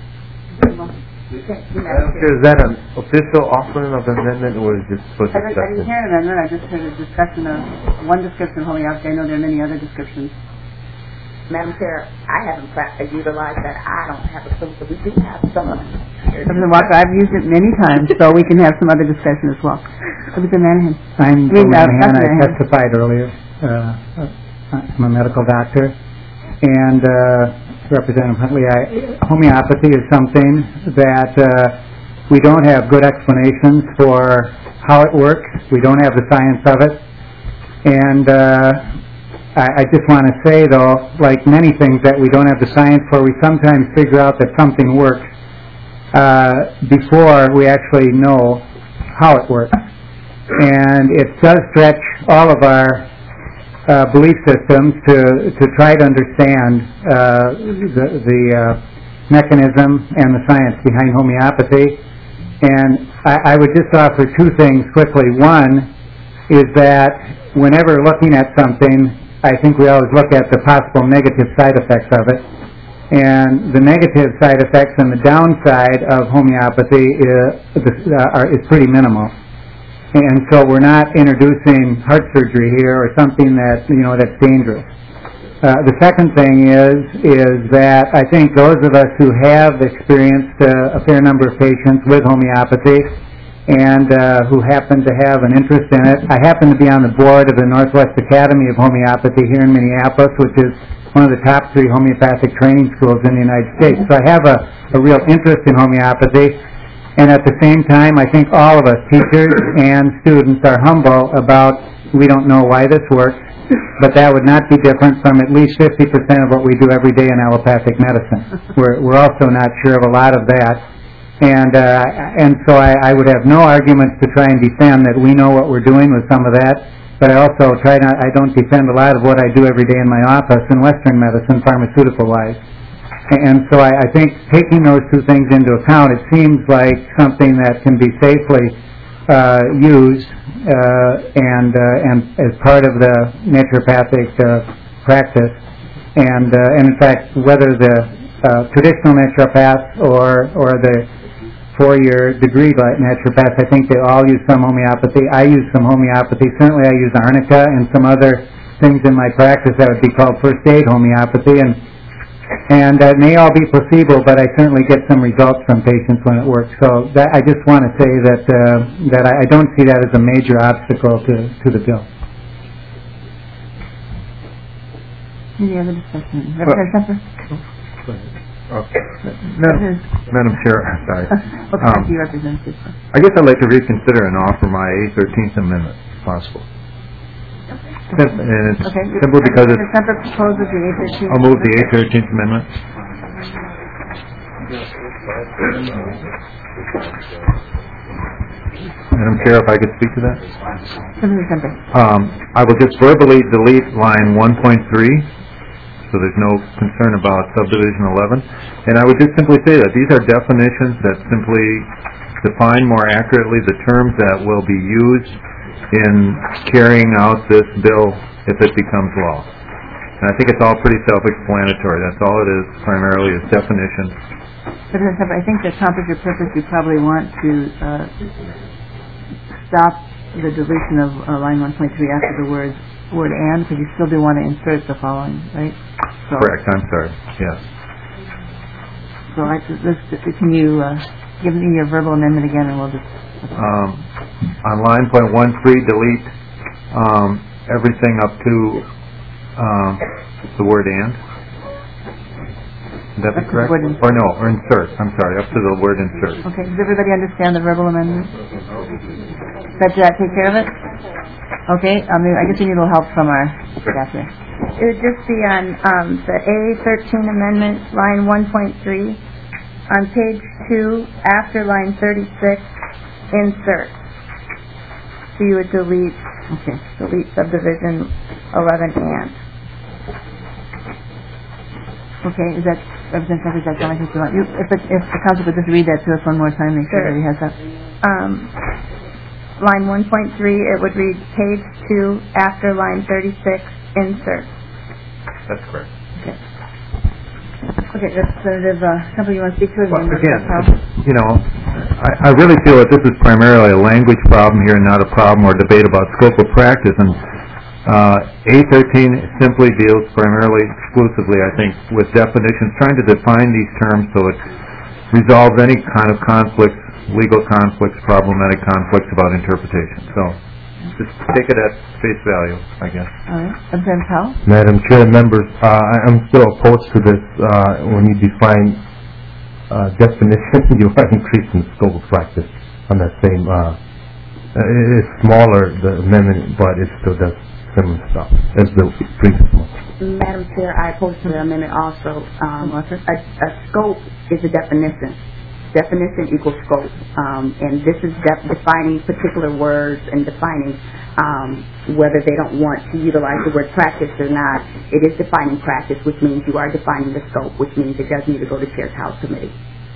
Madam Chair, is that an official offering of amendment, or is it supposed I to didn't, I didn't hear an amendment. I just heard a discussion of one description of homeopathy. I know there are many other descriptions. Madam Chair, I haven't practically utilized that. I don't have a clue, but we do have some of it. Representative Walker, I've used it many times, so we can have some other discussion as well. Representative Manahan. I'm I mean, Bill uh, Manahan. I Manahan. testified earlier. Uh, I'm a medical doctor. And uh, Representative Huntley, I, homeopathy is something that uh, we don't have good explanations for how it works. We don't have the science of it. And uh, I, I just want to say, though, like many things that we don't have the science for, we sometimes figure out that something works uh, before we actually know how it works. And it does stretch all of our uh, belief systems to, to try to understand uh, the, the uh, mechanism and the science behind homeopathy. And I, I would just offer two things quickly. One is that whenever looking at something, I think we always look at the possible negative side effects of it. And the negative side effects and the downside of homeopathy is, uh, are, is pretty minimal. And so we're not introducing heart surgery here or something that, you know, that's dangerous. Uh, the second thing is, is that I think those of us who have experienced uh, a fair number of patients with homeopathy and uh, who happen to have an interest in it. I happen to be on the board of the Northwest Academy of Homeopathy here in Minneapolis, which is one of the top three homeopathic training schools in the United States. So I have a, a real interest in homeopathy, and at the same time, I think all of us, teachers and students, are humble about we don't know why this works, but that would not be different from at least fifty percent of what we do every day in allopathic medicine. We're, we're also not sure of a lot of that. And uh, and so I, I would have no arguments to try and defend that we know what we're doing with some of that, but I also try not, I don't defend a lot of what I do every day in my office in Western medicine, pharmaceutical-wise. And so I, I think taking those two things into account, it seems like something that can be safely uh, used uh, and uh, and as part of the naturopathic uh, practice. And uh, and in fact, whether the uh, traditional naturopaths or or the four-year degree naturopaths, I think they all use some homeopathy. I use some homeopathy. Certainly, I use arnica and some other things in my practice that would be called first aid homeopathy, and and uh, it may all be placebo, but I certainly get some results from patients when it works. So that, I just want to say that uh, that I, I don't see that as a major obstacle to to the bill. Any other discussion? Representative Sheffer? Okay. Madam, Madam Chair, sorry. Okay, Um, thank you, Representative. I guess I'd like to reconsider and offer my A thirteenth Amendment, if possible. Sim- And it's Okay. simple because it's, Representative Sheffer proposes the A thirteen. I'll move the A thirteenth Amendment. Madam Chair, if I could speak to that? Senator Semper. Um, I will just verbally delete line one point three, so there's no concern about subdivision eleven. And I would just simply say that these are definitions that simply define more accurately the terms that will be used in carrying out this bill if it becomes law. And I think it's all pretty self-explanatory. That's all it is, primarily, is definitions. Senator Semper, I think to accomplish your purpose, you probably want to uh, stop the deletion of uh, line one point three after the word word and, because you still do want to insert the following, right? So, Correct. I'm sorry. Yes. So I, this, can you uh, give me your verbal amendment again, and we'll just... Um, on line point one three, delete um, everything up to um, the word and. Would that be correct? Or no, or insert. I'm sorry, up to the word insert. Okay. Does everybody understand the verbal amendment? Does that take care of it? Okay. I mean, I guess we need a little help from our staff here. It would just be on um, the A thirteen amendment, line one point three. On page two, after line thirty-six, insert. So you would delete, okay, delete subdivision eleven and. Okay, is that, Representative Semper, is that something you want? You, if, it, if the council could just read that to us one more time, make sure Sure. that he has that. Um, line one point three, it would read page two, after line thirty-six, insert. That's correct. Okay. Okay, Representative uh, Semper, you want to speak to it? Well, again, you know, I, I really feel that this is primarily a language problem here, not a problem or debate about scope of practice. And uh, A thirteen simply deals primarily, exclusively, I think, with definitions, trying to define these terms so it resolves any kind of conflicts, legal conflicts, problematic conflicts about interpretation. So just take it at face value, I guess. All right. Representative Powell? Madam Chair, members, uh, I- I'm still opposed to this. Uh, when you define uh, definition, you are increasing the scope of practice on that same. Uh, uh, it's smaller, the amendment, but it still does similar stuff as the previous one. Madam Chair, I oppose the amendment also. Um, a, a scope is a definition. Definition equals scope, um, and this is def- defining particular words and defining um, whether they don't want to utilize the word practice or not. It is defining practice, which means you are defining the scope, which means it does need to go to Chair's House Committee.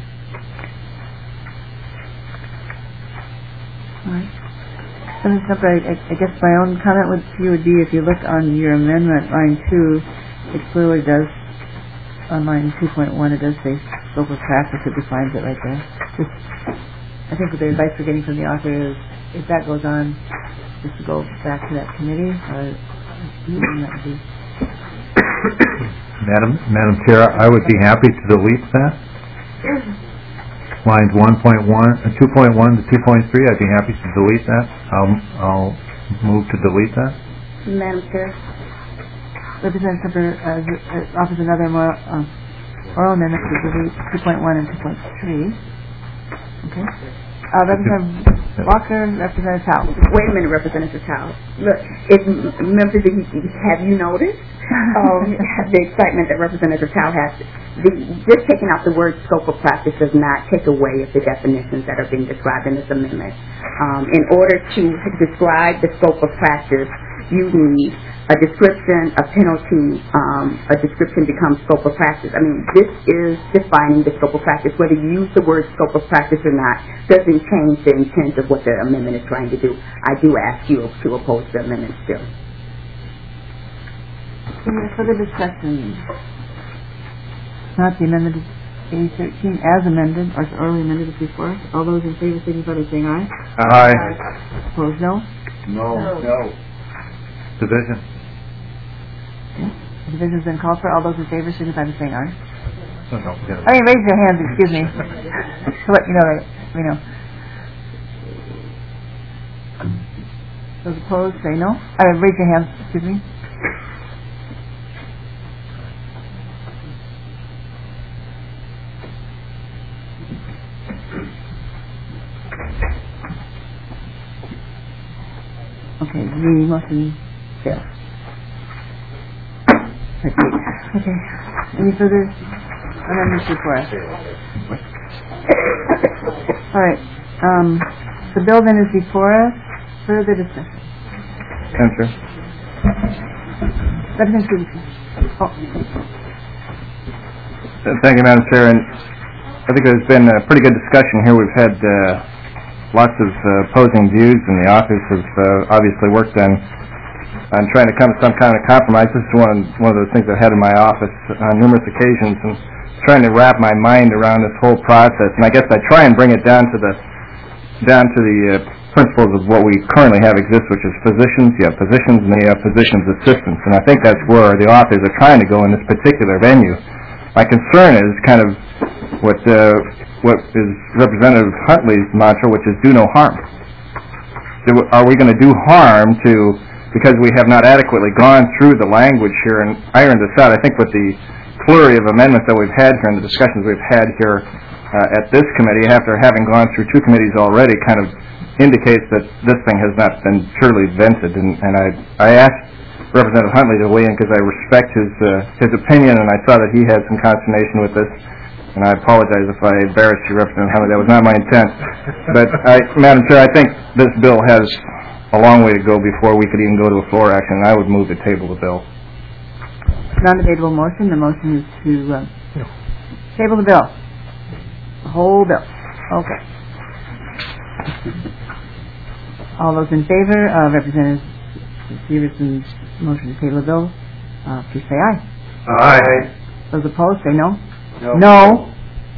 All right. Senator Semper, I, I guess my own comment would, to you would be, if you look on your amendment, line two, it clearly does, on line two point one, it does say scope of practice. It defines it right there. Just, I think the advice we're getting from the author is, if that goes on, just to go back to that committee, or that would be... Madam, Madam Chair, I would be happy to delete that. Lines one point one, uh, two point one to two point three, I'd be happy to delete that. I'll, I'll move to delete that. Madam Chair. Representative Semper uh, uh, offers another more uh, oral amendment to delete two point one and two point three. Okay. Uh, Representative Walker, Representative Powell. Wait a minute, Representative Powell. Look, if members, have you noticed um, the excitement that Representative Powell has? The, just taking out the word scope of practice does not take away of the definitions that are being described in this amendment. Um, in order to describe the scope of practice, you need a description, a penalty, um, a description becomes scope of practice. I mean, this is defining the scope of practice. Whether you use the word scope of practice or not doesn't change the intent of what the amendment is trying to do. I do ask you to oppose the amendment still. Any further discussion? Not the amendment is A thirteen as amended, or orally amended as before. All those in favor signify by saying aye. Aye. Opposed, no? No. No. Division. Okay. The division's been called for. All those in favor signify by saying aye. Oh, no, yeah. I mean, raise your hands, excuse me. To let you know that, you know. Those opposed, say no. Uh, raise your hands, excuse me. Okay, the motion fails. Okay. Any further amendments before us? All right. Um, The bill then is before us. Further discussion. Madam Chair. Representative Stevenson. Oh. Uh, Thank you, Madam Chair. And I think there's been a pretty good discussion here. We've had uh, lots of uh, opposing views, and the authors have uh, obviously worked on on trying to come to some kind of compromise. This is one one of those things I've had in my office on numerous occasions, and trying to wrap my mind around this whole process. And I guess I try and bring it down to the down to the uh, principles of what we currently have exist, which is physicians. You have physicians, and you have physicians' assistants. And I think that's where the authors are trying to go in this particular venue. My concern is kind of what uh, what is Representative Huntley's mantra, which is do no harm. Do, are we going to do harm to, because we have not adequately gone through the language here and ironed this out? I think with the flurry of amendments that we've had here and the discussions we've had here uh, at this committee, after having gone through two committees already, kind of indicates that this thing has not been truly vented. And, and I, I asked Representative Huntley to weigh in because I respect his uh, his opinion, and I saw that he had some consternation with this. And I apologize if I embarrassed you, Representative Huntley. That was not my intent. But, I, Madam Chair, I think this bill has a long way to go before we could even go to a floor action, and I would move to table the bill. Non-debatable motion. The motion is to uh, table the bill. The whole bill. Okay. All those in favor of Representative Steverson's motion to table the bill, uh, please say aye. Aye. Those opposed, say no. No. No.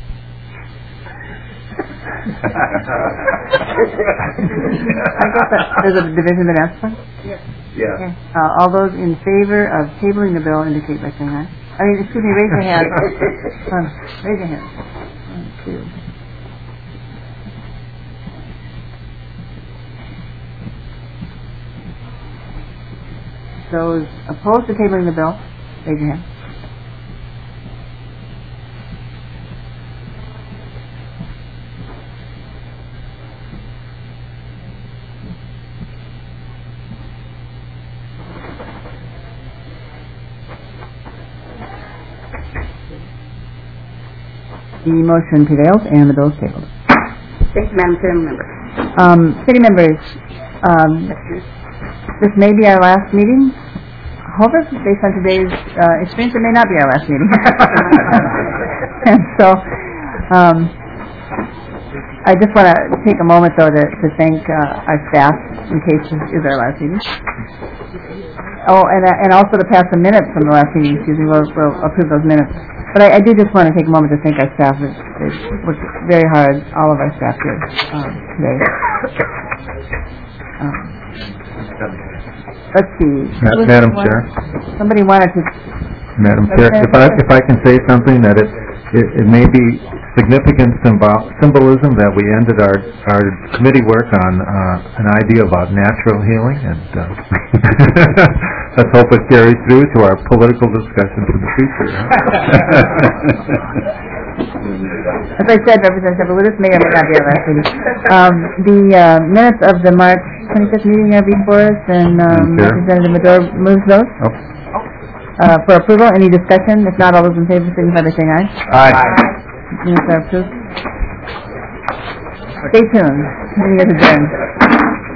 I guess that there's a division been asked for? Yes. Okay. Uh, all those in favor of tabling the bill indicate by saying aye. I mean, excuse me, raise your hand. um, raise your hand. One, two. Those opposed to tabling the bill, raise your hand. The motion prevails and the bill is tabled. Thank you, Madam Chair and members. Um, city members, um, this may be our last meeting. However, based on today's uh, experience, it may not be our last meeting. And so, um, I just want to take a moment, though, to, to thank uh, our staff, in case this is our last meeting. Oh, and uh, and also to pass the minutes from the last meeting. Excuse me, we'll, we'll approve those minutes. But I, I do just want to take a moment to thank our staff. They've, they've worked very hard, all of our staff here um, today. Um, let's see. Ma- Madam Chair. Somebody wanted to... Madam Chair, if I, if I can say something, that it, it, it may be significant symbol, symbolism that we ended our, our committee work on uh, an idea about natural healing, and uh, let's hope it carries through to our political discussions in the future. As I said, Representative Lewis may or may not be our last meeting. Um, the uh, minutes of the March twenty-fifth meeting are before us, and um, Representative Madore moves those. Oh. Uh, for approval. Any discussion? If not, all those in favor signify by saying aye. Aye. Minutes are approved. Stay tuned. Meeting is adjourned.